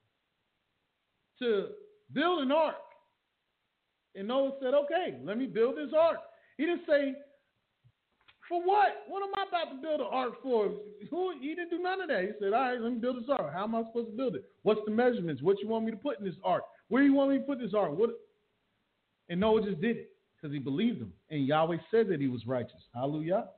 to build an ark. And Noah said, okay, let me build this ark. He didn't say, for what? What am I about to build an ark for? Who? He didn't do none of that. He said, all right, let me build this ark. How am I supposed to build it? What's the measurements? What you want me to put in this ark? Where do you want me to put this ark? What? And Noah just did it because he believed him. And Yahweh said that he was righteous. Hallelujah.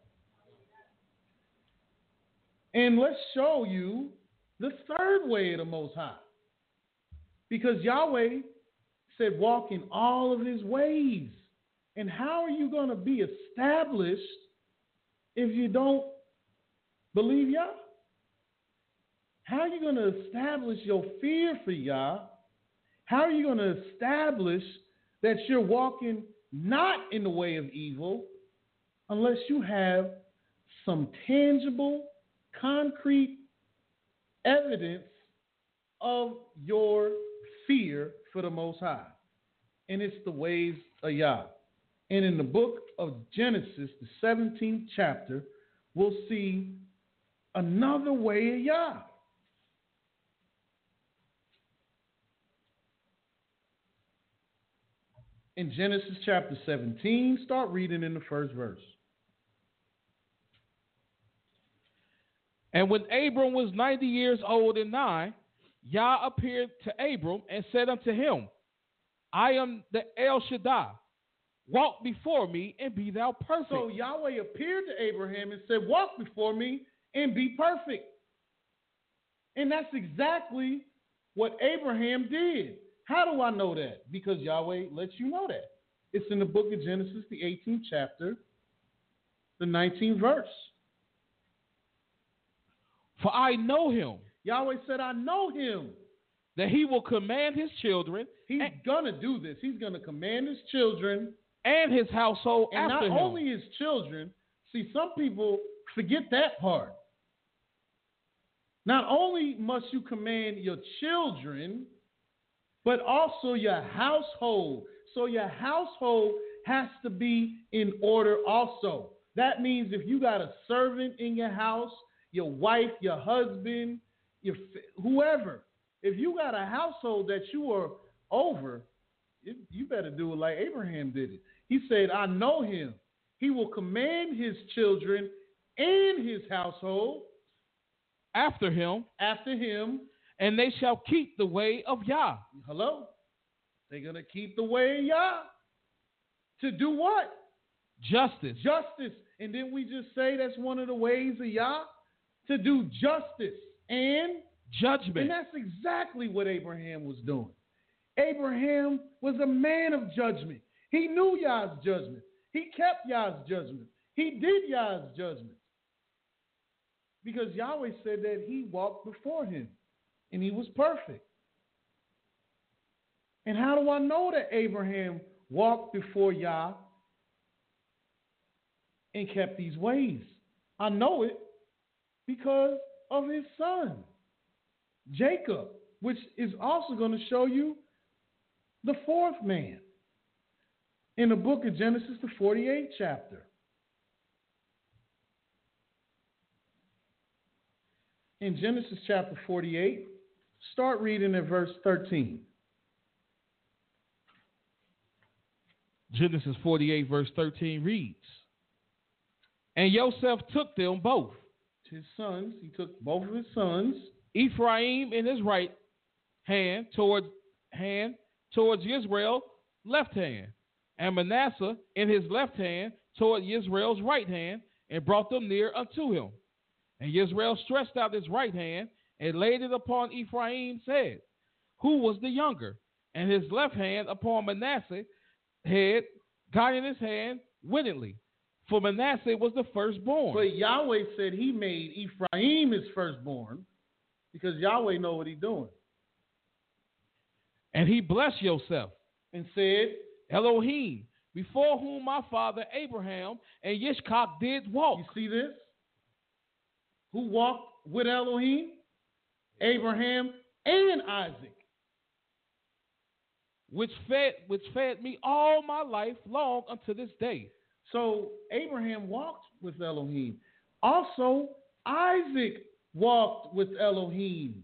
And let's show you the third way of the Most High. Because Yahweh said walk in all of his ways. And how are you going to be established if you don't believe Yah? How are you going to establish your fear for Yah? How are you going to establish that you're walking not in the way of evil unless you have some tangible, concrete evidence of your fear for the Most High? And it's the ways of Yah. And in the book of Genesis, the seventeenth chapter, we'll see another way of Yah. In Genesis chapter seventeen, start reading in the first verse. And when Abram was ninety years old and nine, Yah appeared to Abram and said unto him, I am the El Shaddai. Walk before me and be thou perfect. So Yahweh appeared to Abraham and said, walk before me and be perfect. And that's exactly what Abraham did. How do I know that? Because Yahweh lets you know that. It's in the book of Genesis, the eighteenth chapter, the nineteenth verse. For I know him. Yahweh said, I know him. That he will command his children. He's going to do this. He's going to command his children. And his household and after him. And not only his children. See, some people forget that part. Not only must you command your children, but also your household. So your household has to be in order also. That means if you got a servant in your house, your wife, your husband, your whoever, if you got a household that you are over, it, you better do it like Abraham did it. He said, I know him. He will command his children and his household after him, after him, and they shall keep the way of Yah. Hello? They're going to keep the way of Yah. To do what? Justice. Justice. And then we just say that's one of the ways of Yah? To do justice and judgment. And that's exactly what Abraham was doing. Abraham was a man of judgment. He knew Yah's judgment. He kept Yah's judgment. He did Yah's judgment. Because Yahweh said that he walked before him. And he was perfect. And how do I know that Abraham walked before Yah and kept these ways? I know it because of his son, Jacob, which is also going to show you the fourth man in the book of Genesis, the forty-eighth chapter. In Genesis chapter forty-eight, start reading at verse thirteen. Genesis forty-eight, verse thirteen reads, And Joseph took them both. His sons, he took both of his sons. Ephraim in his right hand towards hand towards Israel's left hand, and Manasseh in his left hand toward Israel's right hand, and brought them near unto him. And Israel stretched out his right hand and laid it upon Ephraim's head, who was the younger, and his left hand upon Manasseh's head, guiding his hand wittingly. for Manasseh was the firstborn. But Yahweh said he made Ephraim his firstborn because Yahweh know what he's doing. And he blessed Joseph and said, Elohim, before whom my father Abraham and Yitzchak did walk. You see this? Who walked with Elohim? Abraham and Isaac. Which fed, which fed me all my life long unto this day. So Abraham walked with Elohim. Also, Isaac walked with Elohim.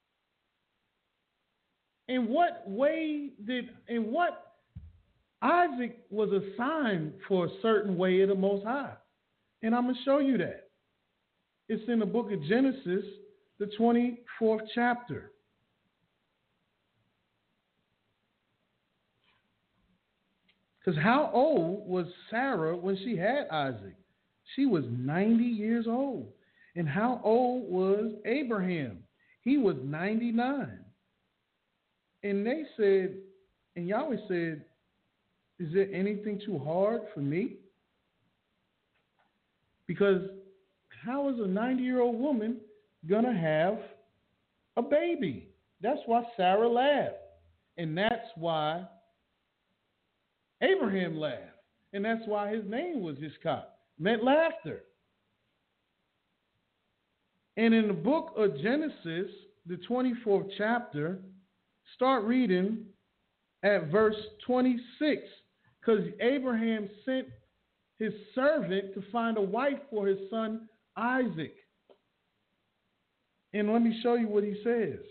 In what way did, in what Isaac was assigned for a certain way of the Most High? And I'm going to show you that. It's in the book of Genesis, the twenty-fourth chapter. Because how old was Sarah when she had Isaac? She was ninety years old. And how old was Abraham? He was ninety-nine. And they said, and Yahweh said, is there anything too hard for me? Because how is a ninety-year-old woman going to have a baby? That's why Sarah laughed. And that's why Abraham laughed. And that's why his name was Yitzchak, meant laughter. And in the book of Genesis, the twenty-fourth chapter, start reading at verse twenty-six, because Abraham sent his servant to find a wife for his son Isaac. And let me show you what he says.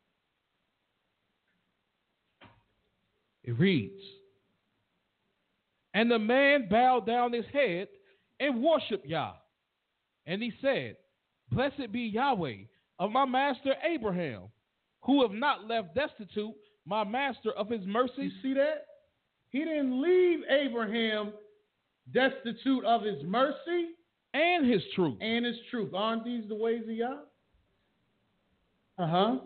It reads, and the man bowed down his head and worshiped Yah. And he said, blessed be Yahweh of my master Abraham, who have not left destitute my master of his mercy. You see that? He didn't leave Abraham destitute of his mercy and his truth. And his truth. Aren't these the ways of Yah? Uh-huh.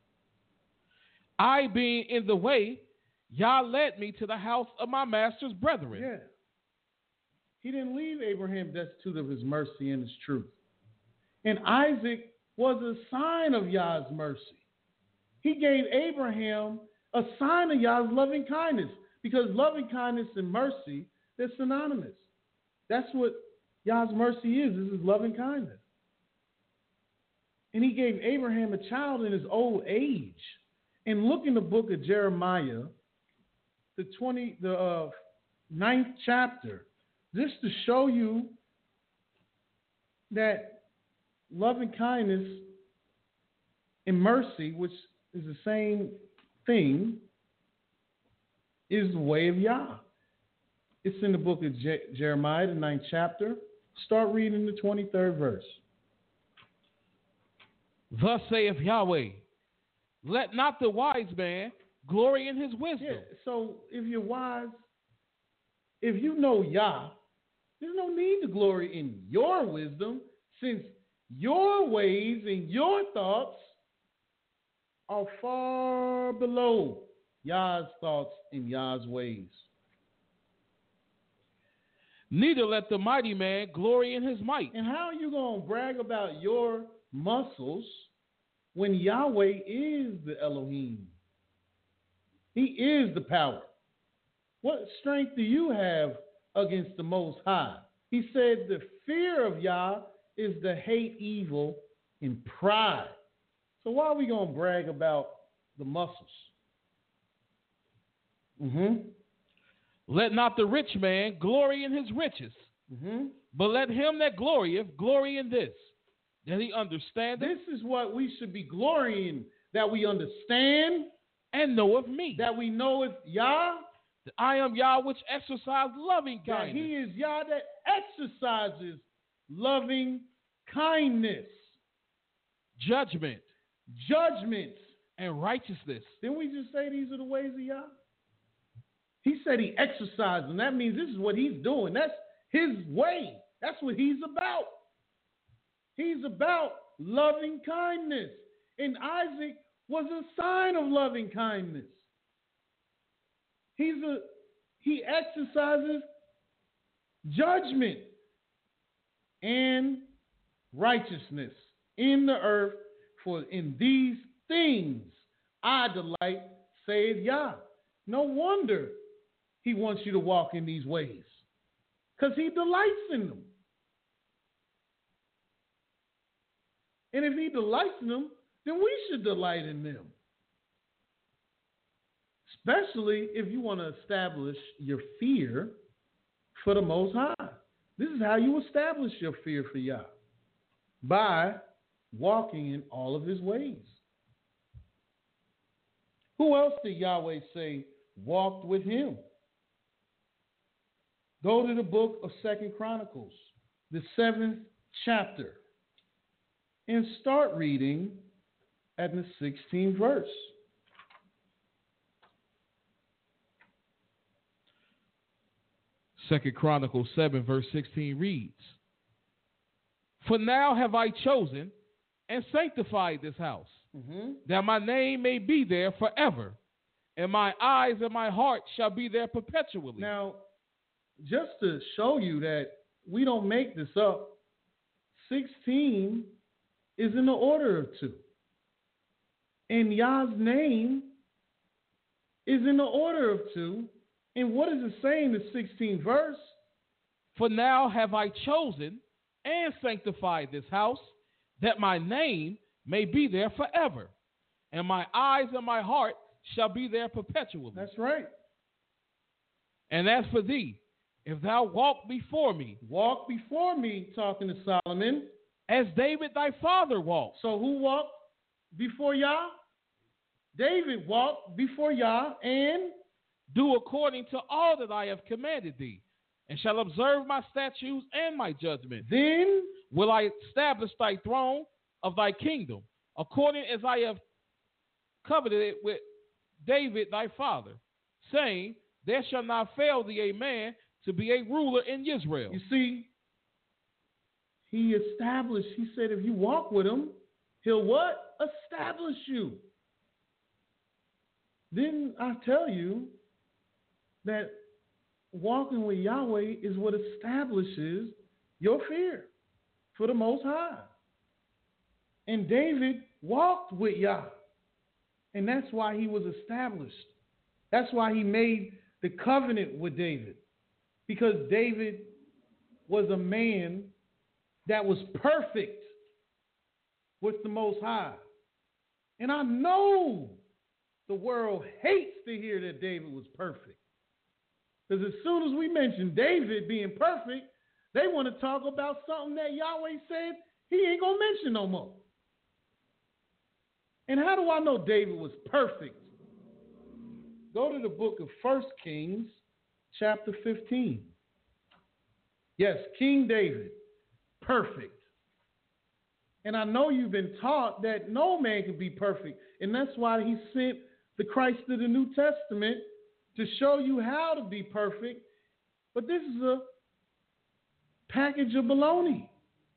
I being in the way, Yah led me to the house of my master's brethren. Yeah. He didn't leave Abraham destitute of his mercy and his truth. And Isaac was a sign of Yah's mercy. He gave Abraham a sign of Yah's loving kindness, because loving kindness and mercy, they're synonymous. That's what Yah's mercy is. This is loving kindness. And he gave Abraham a child in his old age. And look in the book of Jeremiah, the twenty, the uh, ninth chapter, just to show you that loving kindness and mercy, which is the same thing, is the way of Yah. It's in the book of Je- Jeremiah, the ninth chapter. Start reading the twenty-third verse. Thus saith Yahweh, let not the wise man glory in his wisdom. Yeah, so if you're wise, if you know Yah, there's no need to glory in your wisdom, since your ways and your thoughts are far below Yah's thoughts and Yah's ways. Neither let the mighty man glory in his might. And how are you going to brag about your muscles when Yahweh is the Elohim? He is the power. What strength do you have against the Most High? He said the fear of Yah is to hate evil and pride. So why are we going to brag about the muscles? Mm-hmm. Let not the rich man glory in his riches, mm-hmm. but let him that glorieth glory in this, that he understandeth. This is what we should be glorying, that we understand and knoweth me, that we knoweth Yah, that I am Yah which exercise loving kindness. That he is Yah that exercises loving kindness, judgment, judgment, and righteousness. Didn't we just say these are the ways of Yah? He said he exercised, and that means this is what he's doing. That's his way. That's what he's about. He's about loving kindness. And Isaac was a sign of loving kindness. He's a he exercises judgment. and righteousness in the earth, for in these things I delight, saith Yah. No wonder he wants you to walk in these ways, because he delights in them. And if he delights in them, then we should delight in them. Especially if you want to establish your fear for the Most High. This is how you establish your fear for Yah, by walking in all of his ways. Who else did Yahweh say walked with him? Go to the book of Second Chronicles, the seventh chapter, and start reading at the sixteenth verse. Second Chronicles seven, verse sixteen reads, For now have I chosen and sanctified this house, mm-hmm. that my name may be there forever, and my eyes and my heart shall be there perpetually. Now, just to show you that we don't make this up, sixteen is in the order of two. And Yah's name is in the order of two. And what is it saying in the sixteenth verse? For now have I chosen and sanctified this house, that my name may be there forever, and my eyes and my heart shall be there perpetually. That's right. And as for thee, if thou walk before me, walk before me, talking to Solomon, as David thy father walked. So who walked before Yah? David walked before Yah and do according to all that I have commanded thee, and shall observe my statutes and my judgments. Then will I establish thy throne of thy kingdom, according as I have covenanted it with David thy father, saying, there shall not fail thee a man to be a ruler in Israel. You see, he established, he said, if you walk with him, he'll what? Establish you. Then I tell you that walking with Yahweh is what establishes your fear for the Most High. And David walked with Yah. And that's why he was established. That's why he made the covenant with David. Because David was a man that was perfect with the Most High. And I know the world hates to hear that David was perfect. Because as soon as we mention David being perfect, they want to talk about something that Yahweh said he ain't going to mention no more. And how do I know David was perfect? Go to the book of First Kings, chapter fifteen. Yes, King David, perfect. And I know you've been taught that no man can be perfect. And that's why he sent the Christ of the New Testament to show you how to be perfect. But this is a package of baloney.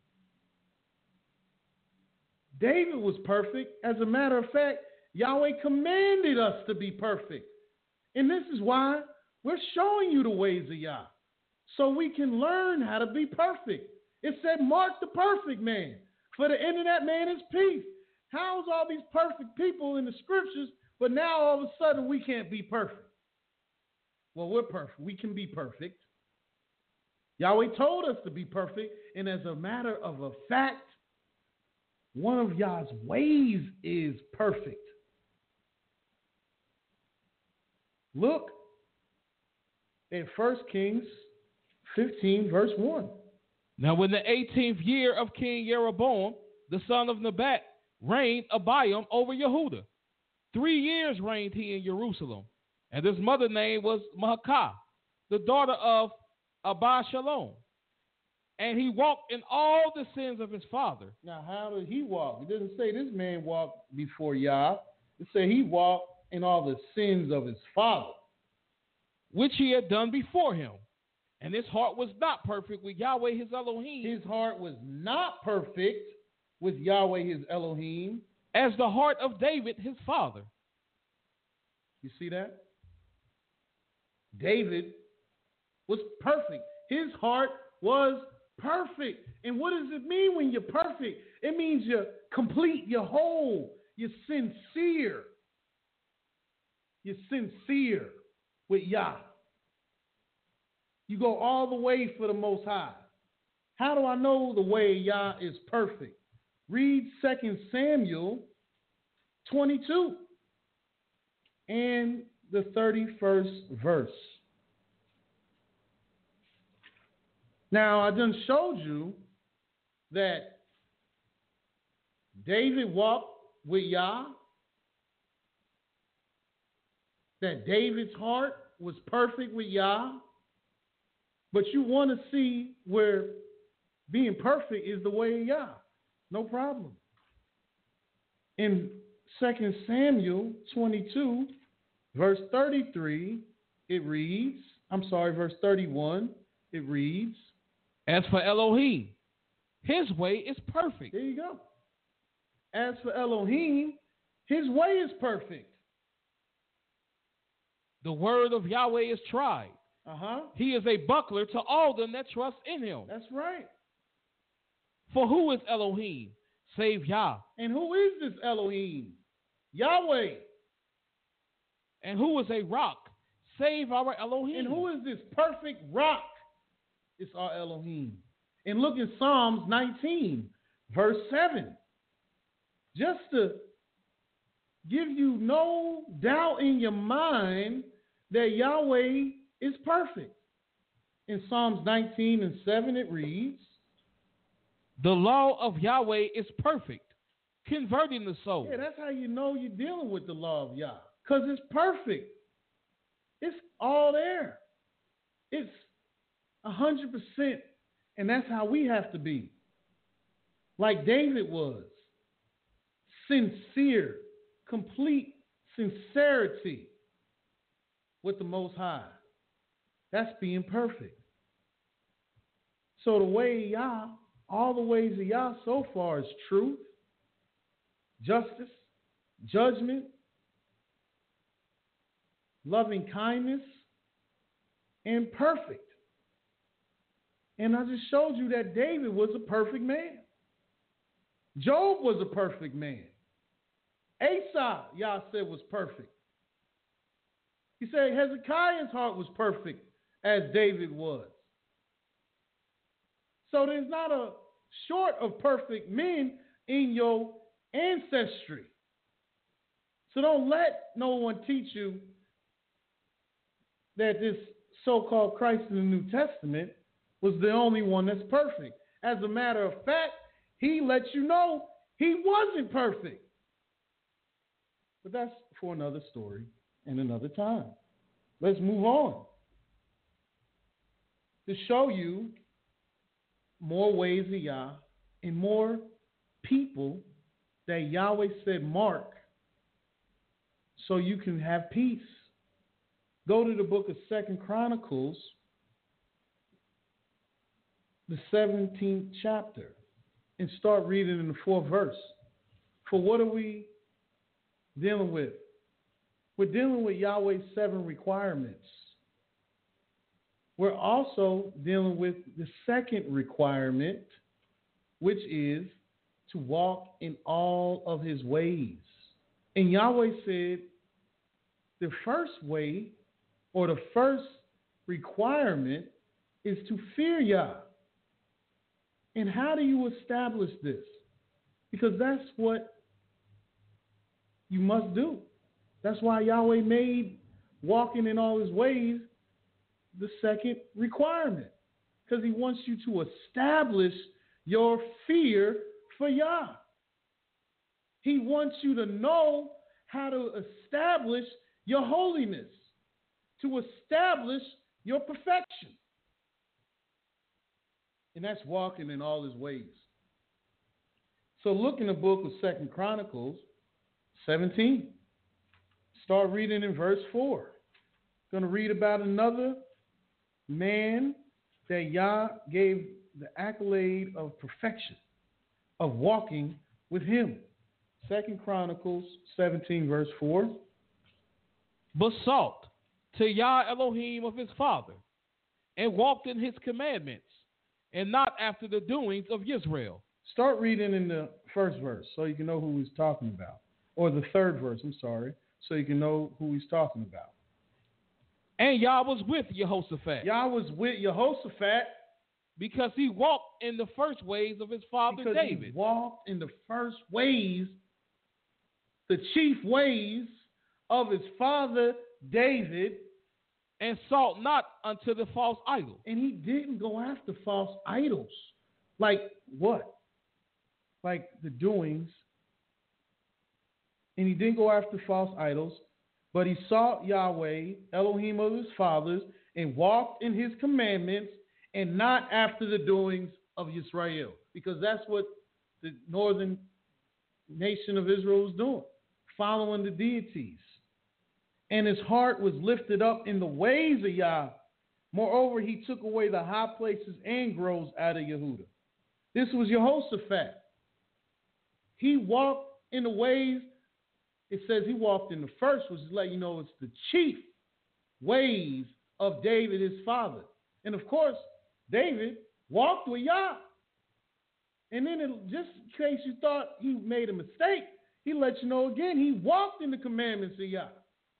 David was perfect. As a matter of fact, Yahweh commanded us to be perfect. And this is why we're showing you the ways of Yah, so we can learn how to be perfect. It said, mark the perfect man, for the end of that man is peace. How's all these perfect people in the scriptures, but now all of a sudden we can't be perfect? Well, we're perfect. We can be perfect. Yahweh told us to be perfect, and as a matter of a fact, one of Yah's ways is perfect. Look at First Kings fifteen, verse one. Now when the eighteenth year of King Jeroboam, the son of Nebat, reigned Abiam over Yehudah, three years reigned he in Jerusalem. And his mother name was Maacah, the daughter of Abba Shalom. And he walked in all the sins of his father. Now, how did he walk? It doesn't say this man walked before Yah. It says he walked in all the sins of his father, which he had done before him. And his heart was not perfect with Yahweh his Elohim. His heart was not perfect with Yahweh his Elohim, as the heart of David his father. You see that? David was perfect. His heart was perfect. And what does it mean when you're perfect? It means you're complete, you're whole, you're sincere. You're sincere with Yah. You go all the way for the Most High. How do I know the way Yah is perfect? Read Second Samuel twenty-two and the thirty-first verse. Now, I done showed you that David walked with Yah, that David's heart was perfect with Yah, but you want to see where being perfect is the way of Yah. No problem. In Second Samuel twenty-two, verse thirty-three, it reads, I'm sorry, verse thirty-one, it reads, as for Elohim, his way is perfect. There you go. As for Elohim, his way is perfect. The word of Yahweh is tried. Uh-huh. He is a buckler to all them that trust in him. That's right. For who is Elohim, save Yah? And who is this Elohim? Yahweh. And who is a rock, save our Elohim? And who is this perfect rock? It's our Elohim. And look in Psalms nineteen, verse seven. Just to give you no doubt in your mind that Yahweh is perfect. In Psalms nineteen and seven, it reads, the law of Yahweh is perfect, converting the soul. Yeah, that's how you know you're dealing with the law of Yah. Because it's perfect. It's all there. It's one hundred percent. And that's how we have to be. Like David was. Sincere, complete sincerity with the Most High. That's being perfect. So the way Yah, all the ways of Yah so far is truth, justice, judgment, loving kindness, and perfect. And I just showed you that David was a perfect man. Job was a perfect man. Asa, Yah said, was perfect. He said Hezekiah's heart was perfect as David was. So there's not a short of perfect men in your ancestry. So don't let no one teach you that this so-called Christ in the New Testament was the only one that's perfect. As a matter of fact, he lets you know he wasn't perfect. But that's for another story and another time. Let's move on. To show you more ways of Yah and more people that Yahweh said mark so you can have peace. Go to the book of Second Chronicles, the seventeenth chapter, and start reading in the fourth verse. For what are we dealing with? We're dealing with Yahweh's seven requirements. We're also dealing with the second requirement, which is to walk in all of his ways. And Yahweh said the first way or the first requirement is to fear Yah. And how do you establish this? Because that's what you must do. That's why Yahweh made walking in all his ways the second requirement. Because he wants you to establish your fear for Yah. He wants you to know how to establish your holiness, to establish your perfection. And that's walking in all his ways. So look in the book of Second Chronicles seventeen. Start reading in verse four. Going to read about another man that Yah gave the accolade of perfection, of walking with him. Second Chronicles seventeen, verse four. Besought to Yah Elohim of his father, and walked in his commandments, and not after the doings of Israel. Start reading in the first verse so you can know who he's talking about. Or the third verse, I'm sorry, so you can know who he's talking about. And Yah was with Jehoshaphat. Yah was with Jehoshaphat. Because he walked in the first ways of his father because David. He walked in the first ways, the chief ways of his father David. And sought not unto the false idol. And he didn't go after false idols. Like what? Like the doings. And he didn't go after false idols, but he sought Yahweh, Elohim of his fathers, and walked in his commandments, and not after the doings of Israel. Because that's what the northern nation of Israel was doing, following the deities. And his heart was lifted up in the ways of Yah. Moreover, he took away the high places and groves out of Yehudah. This was Jehoshaphat. He walked in the ways, it says he walked in the first, which is let you know it's the chief ways of David, his father. And of course, David walked with Yah. And then, it, just in case you thought he made a mistake, he let you know again, he walked in the commandments of Yah.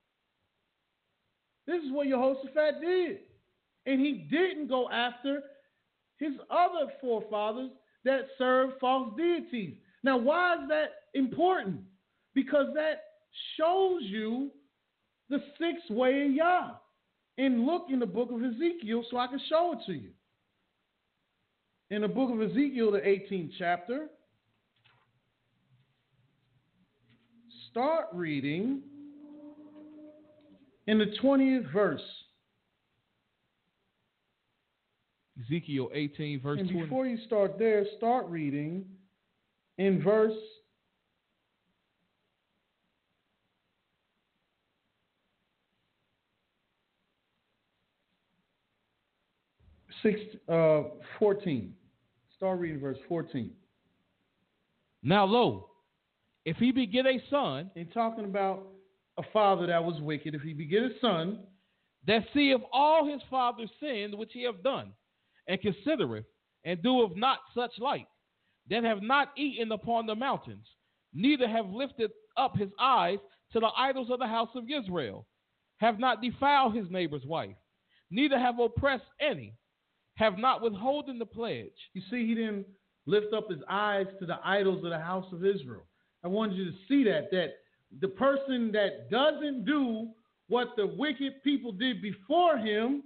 This is what Jehoshaphat did. And he didn't go after his other forefathers that served false deities. Now, why is that important? Because that shows you the sixth way of Yah. And look in the book of Ezekiel so I can show it to you. In the book of Ezekiel, the eighteenth chapter, start reading in the twentieth verse. Ezekiel eighteen, verse and twenty. And before you start there, start reading in verse six, uh, fourteen. Start reading verse fourteen. Now, lo, if he beget a son, and talking about a father that was wicked, if he beget a son that seeth all his father's sins which he have done, and considereth, and doeth not such like, that have not eaten upon the mountains, neither have lifted up his eyes to the idols of the house of Israel, have not defiled his neighbor's wife, neither have oppressed any, have not withholden the pledge. You see, he didn't lift up his eyes to the idols of the house of Israel. I wanted you to see that, that the person that doesn't do what the wicked people did before him,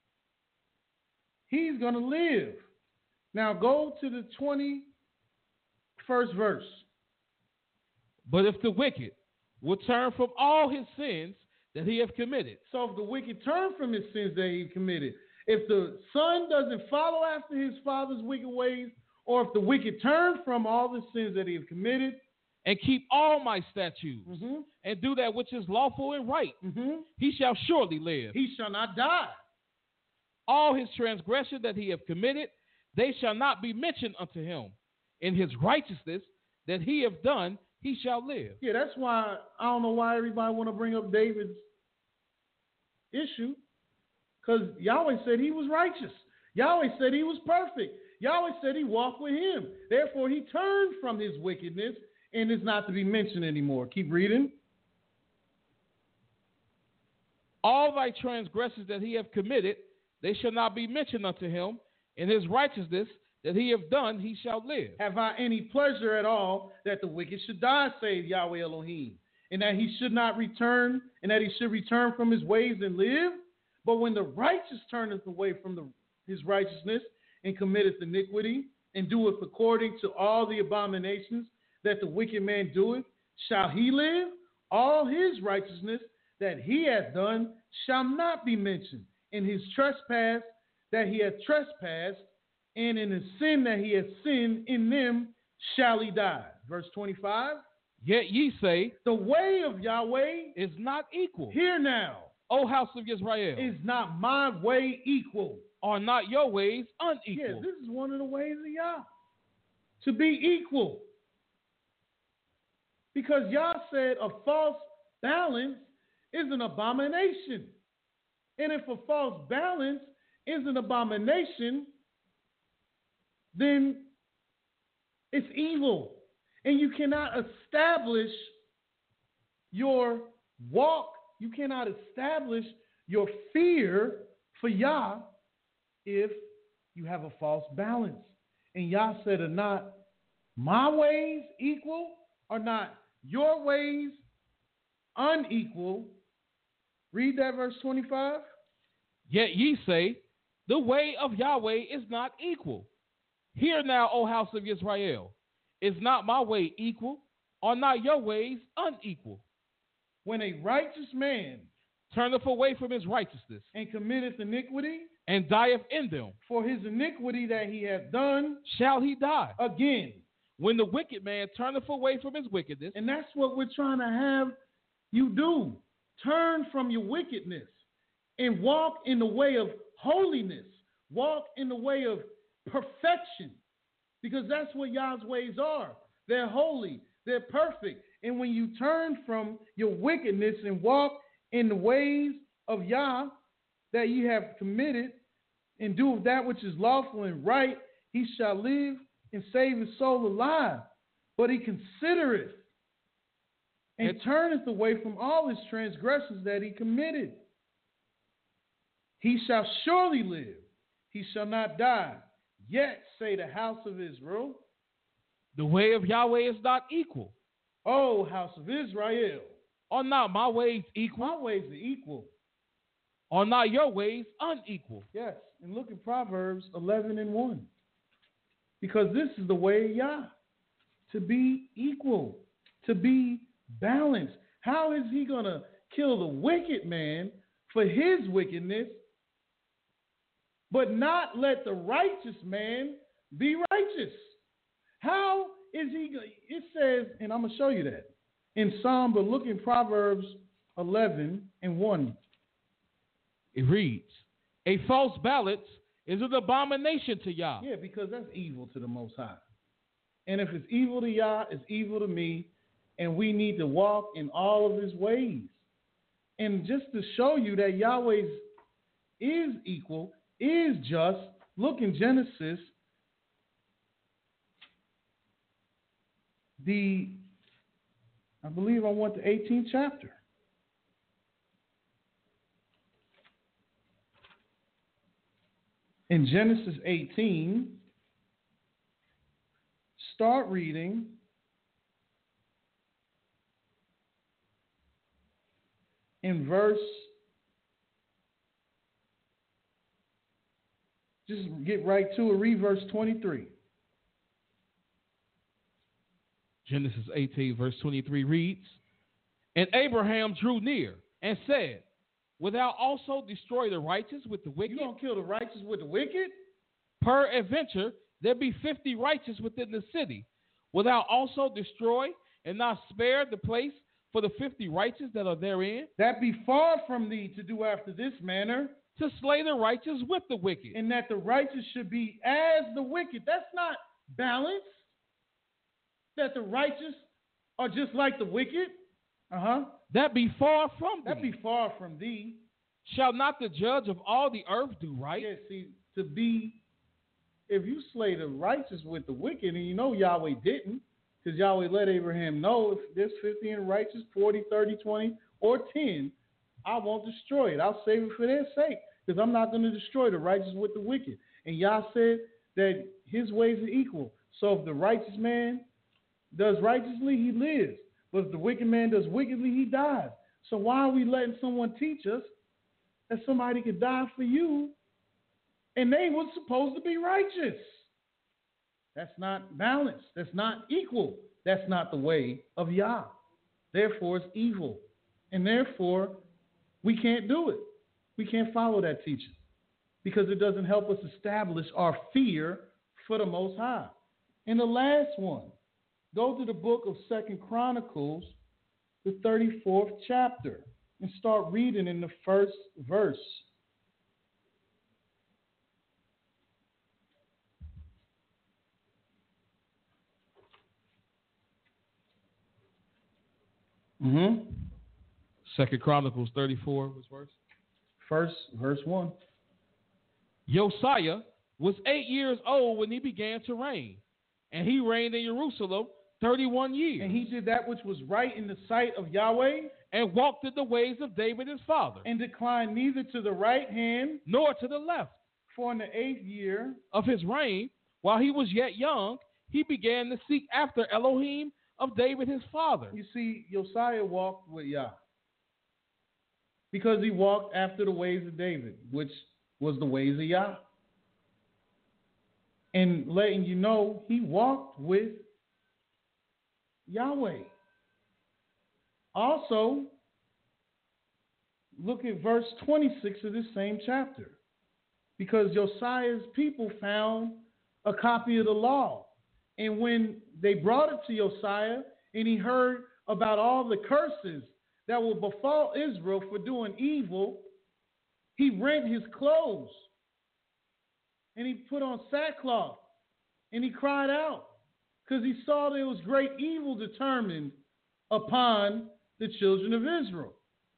he's going to live. Now go to the twenty-first verse. But if the wicked will turn from all his sins that he hath committed. So if the wicked turn from his sins that he committed, if the son doesn't follow after his father's wicked ways, or if the wicked turn from all the sins that he has committed, and keep all my statutes, mm-hmm. and do that which is lawful and right, mm-hmm. he shall surely live. He shall not die. All his transgression that he hath committed, they shall not be mentioned unto him. In his righteousness that he hath done, he shall live. Yeah, that's why I don't know why everybody want to bring up David's issue. Because Yahweh said he was righteous. Yahweh said he was perfect. Yahweh said he walked with him. Therefore, he turned from his wickedness and is not to be mentioned anymore. Keep reading. All thy transgressions that he hath committed, they shall not be mentioned unto him. In his righteousness that he hath done, he shall live. Have I any pleasure at all that the wicked should die, saith Yahweh Elohim, and that he should not return, and that he should return from his ways and live? But when the righteous turneth away from the, his righteousness and committeth iniquity, and doeth according to all the abominations that the wicked man doeth, shall he live? All his righteousness that he hath done shall not be mentioned. In his trespass that he hath trespassed, and in the sin that he hath sinned, in them shall he die. Verse twenty-five. Yet ye say, the way of Yahweh is not equal. Hear now, O house of Israel, is not my way equal? Are not your ways unequal? Yes, this is one of the ways of Yah. To be equal. Because Yah said a false balance is an abomination. And if a false balance is an abomination, then it's evil. And you cannot establish your walk, you cannot establish your fear for Yah if you have a false balance. And Yah said, are not my ways equal? Are not your ways unequal? Read that verse twenty-five. Yet ye say, the way of Yahweh is not equal. Hear now, O house of Israel, is not my way equal? Are not your ways unequal? When a righteous man turneth away from his righteousness, and committeth iniquity, and dieth in them, for his iniquity that he hath done, shall he die again. When the wicked man turneth away from his wickedness. And that's what we're trying to have you do. Turn from your wickedness and walk in the way of holiness. Walk in the way of perfection. Because that's what Yah's ways are. They're holy. They're perfect. And when you turn from your wickedness and walk in the ways of Yah that you have committed, and do that which is lawful and right, he shall live and save his soul alive. But he considereth and it, turneth away from all his transgressions that he committed. He shall surely live, he shall not die. Yet say the house of Israel, the way of Yahweh is not equal. O house of Israel, are not my ways equal? My ways are equal. Are not your ways unequal? Yes, and look at Proverbs eleven and one. Because this is the way of Yah, to be equal, to be balanced. How is he going to kill the wicked man for his wickedness, but not let the righteous man be righteous? How is he going? It says, and I'm going to show you that in Psalm, but look in Proverbs eleven and one. It reads, a false balance is an abomination to Yah. Yeah, because that's evil to the Most High. And if it's evil to Yah, it's evil to me. And we need to walk in all of his ways. And just to show you that Yahweh is equal, is just, look in Genesis, the, I believe I want the eighteenth chapter. In Genesis eighteen, start reading in verse, just get right to it, read verse twenty-three. Genesis eighteen, verse twenty-three reads, and Abraham drew near and said, wilt thou also destroy the righteous with the wicked? You gonna kill the righteous with the wicked? Peradventure, there be fifty righteous within the city. Wilt thou also destroy and not spare the place for the fifty righteous that are therein? That be far from thee to do after this manner, to slay the righteous with the wicked. And that the righteous should be as the wicked. That's not balance. That the righteous are just like the wicked. Uh-huh. That be far from thee. That be far from thee. Shall not the judge of all the earth do right? Yeah, see, to be, if you slay the righteous with the wicked, and you know Yahweh didn't, because Yahweh let Abraham know if there's fifty in the righteous, forty, thirty, twenty, or ten, I won't destroy it. I'll save it for their sake, because I'm not going to destroy the righteous with the wicked. And Yah said that his ways are equal. So if the righteous man does righteously, he lives. But if the wicked man does wickedly, he dies. So why are we letting someone teach us that somebody could die for you and they were supposed to be righteous? That's not balanced. That's not equal. That's not the way of Yah. Therefore, it's evil. And therefore, we can't do it. We can't follow that teaching because it doesn't help us establish our fear for the Most High. And the last one, go to the book of Second Chronicles, the thirty-fourth chapter, and start reading in the first verse. Mm-hmm. Second Chronicles thirty-four, which verse? First, verse one. Josiah was eight years old when he began to reign, and he reigned in Jerusalem thirty-one years. And he did that which was right in the sight of Yahweh, and walked in the ways of David his father, and declined neither to the right hand nor to the left. For in the eighth year of his reign, while he was yet young, he began to seek after Elohim of David his father. You see, Josiah walked with Yah because he walked after the ways of David, which was the ways of Yah. And letting you know, he walked with Yahweh. Also, look at verse twenty-six of this same chapter. Because Josiah's people found a copy of the law. And when they brought it to Josiah and he heard about all the curses that will befall Israel for doing evil, he rent his clothes and he put on sackcloth and he cried out because he saw there was great evil determined upon the children of Israel.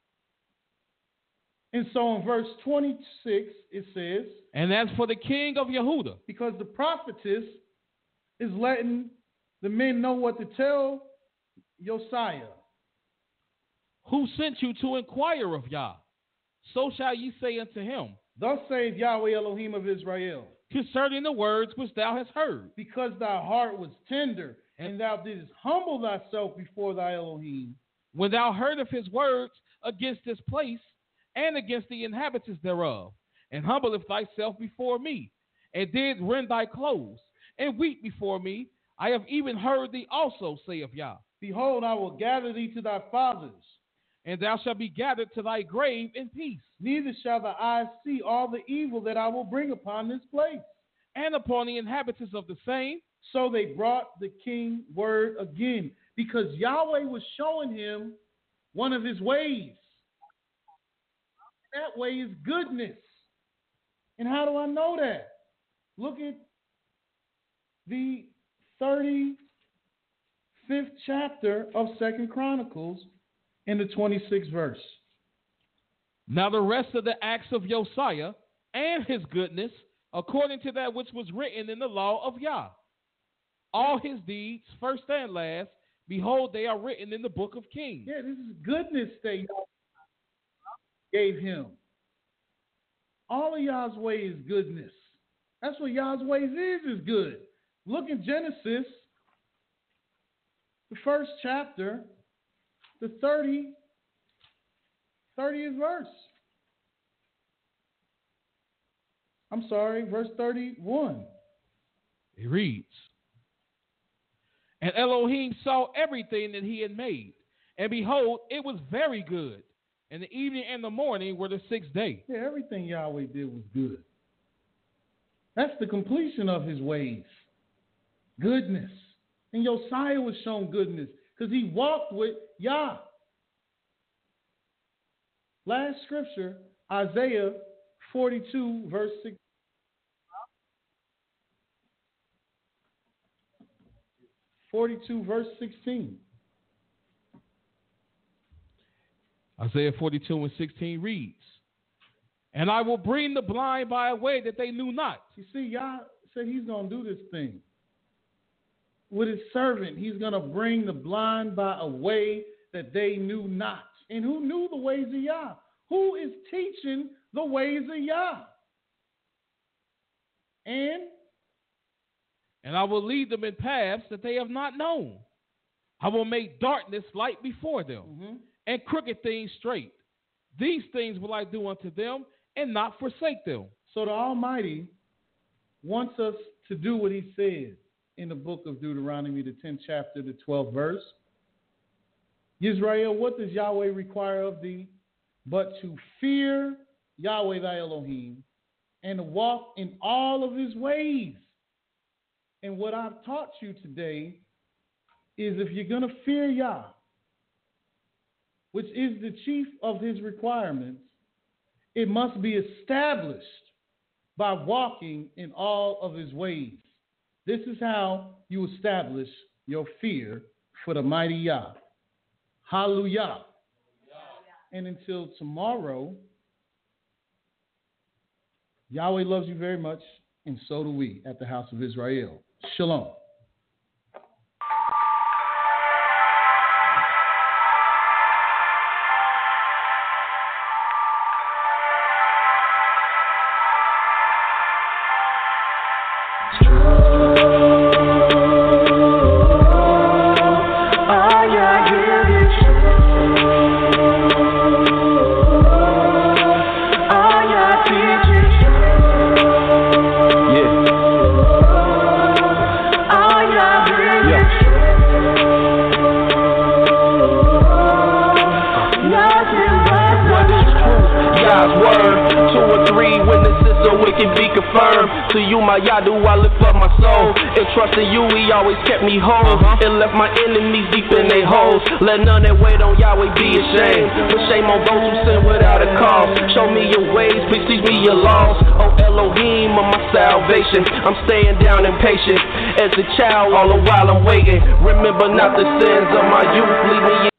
And so in verse twenty-six, it says, and as for the king of Yehuda, because the prophetess is letting the men know what to tell Josiah, who sent you to inquire of Yah, so shall ye say unto him, thus saith Yahweh Elohim of Israel, concerning the words which thou hast heard, because thy heart was tender, and, and thou didst humble thyself before thy Elohim, when thou heard of his words against this place, and against the inhabitants thereof, and humbleth thyself before me, and did rend thy clothes, and weep before me, I have even heard thee also, saith Yah. Behold, I will gather thee to thy fathers, and thou shalt be gathered to thy grave in peace. Neither shall thy eyes see all the evil that I will bring upon this place, and upon the inhabitants of the same. So they brought the king word again, because Yahweh was showing him one of his ways. That way is goodness. And how do I know that? Look at the thirty-fifth chapter of Second Chronicles in the twenty-sixth verse. Now the rest of the acts of Josiah and his goodness, according to that which was written in the law of Yah, all his deeds, first and last, behold, they are written in the book of Kings. Yeah, this is goodness that Yah gave him. All of Yah's way is goodness. That's what Yah's ways is, is good. Look in Genesis, the first chapter, the thirty, thirtieth verse. I'm sorry, verse thirty-one. It reads, and Elohim saw everything that he had made, and behold, it was very good. And the evening and the morning were the sixth day. Yeah, everything Yahweh did was good. That's the completion of his ways. Goodness. And Josiah was shown goodness because he walked with Yah. Last scripture, Isaiah forty-two, verse six. forty-two, verse sixteen. Isaiah forty-two and sixteen reads, and I will bring the blind by a way that they knew not. You see, Yah said he's going to do this thing. With his servant, he's going to bring the blind by a way that they knew not. And who knew the ways of Yah? Who is teaching the ways of Yah? And? And I will lead them in paths that they have not known. I will make darkness light before them. Mm-hmm. And crooked things straight. These things will I do unto them, and not forsake them. So the Almighty wants us to do what he said in the book of Deuteronomy, the tenth chapter, the twelfth verse. Israel, what does Yahweh require of thee? But to fear Yahweh thy Elohim, and to walk in all of his ways. And what I've taught you today is if you're going to fear Yah, which is the chief of his requirements, it must be established by walking in all of his ways. This is how you establish your fear for the mighty Yah. Hallelujah. And until tomorrow, Yahweh loves you very much, and so do we at the House of Israel. Shalom. To you, my Yadu, I lift up my soul. And trusting you, he always kept me whole. Uh-huh. And left my enemies deep in their holes. Let none that wait on Yahweh be ashamed. But shame on those who sin without a cause. Show me your ways, please teach me your laws. Oh Elohim of my salvation, I'm staying down and patient. As a child, all the while I'm waiting. Remember not the sins of my youth, leave me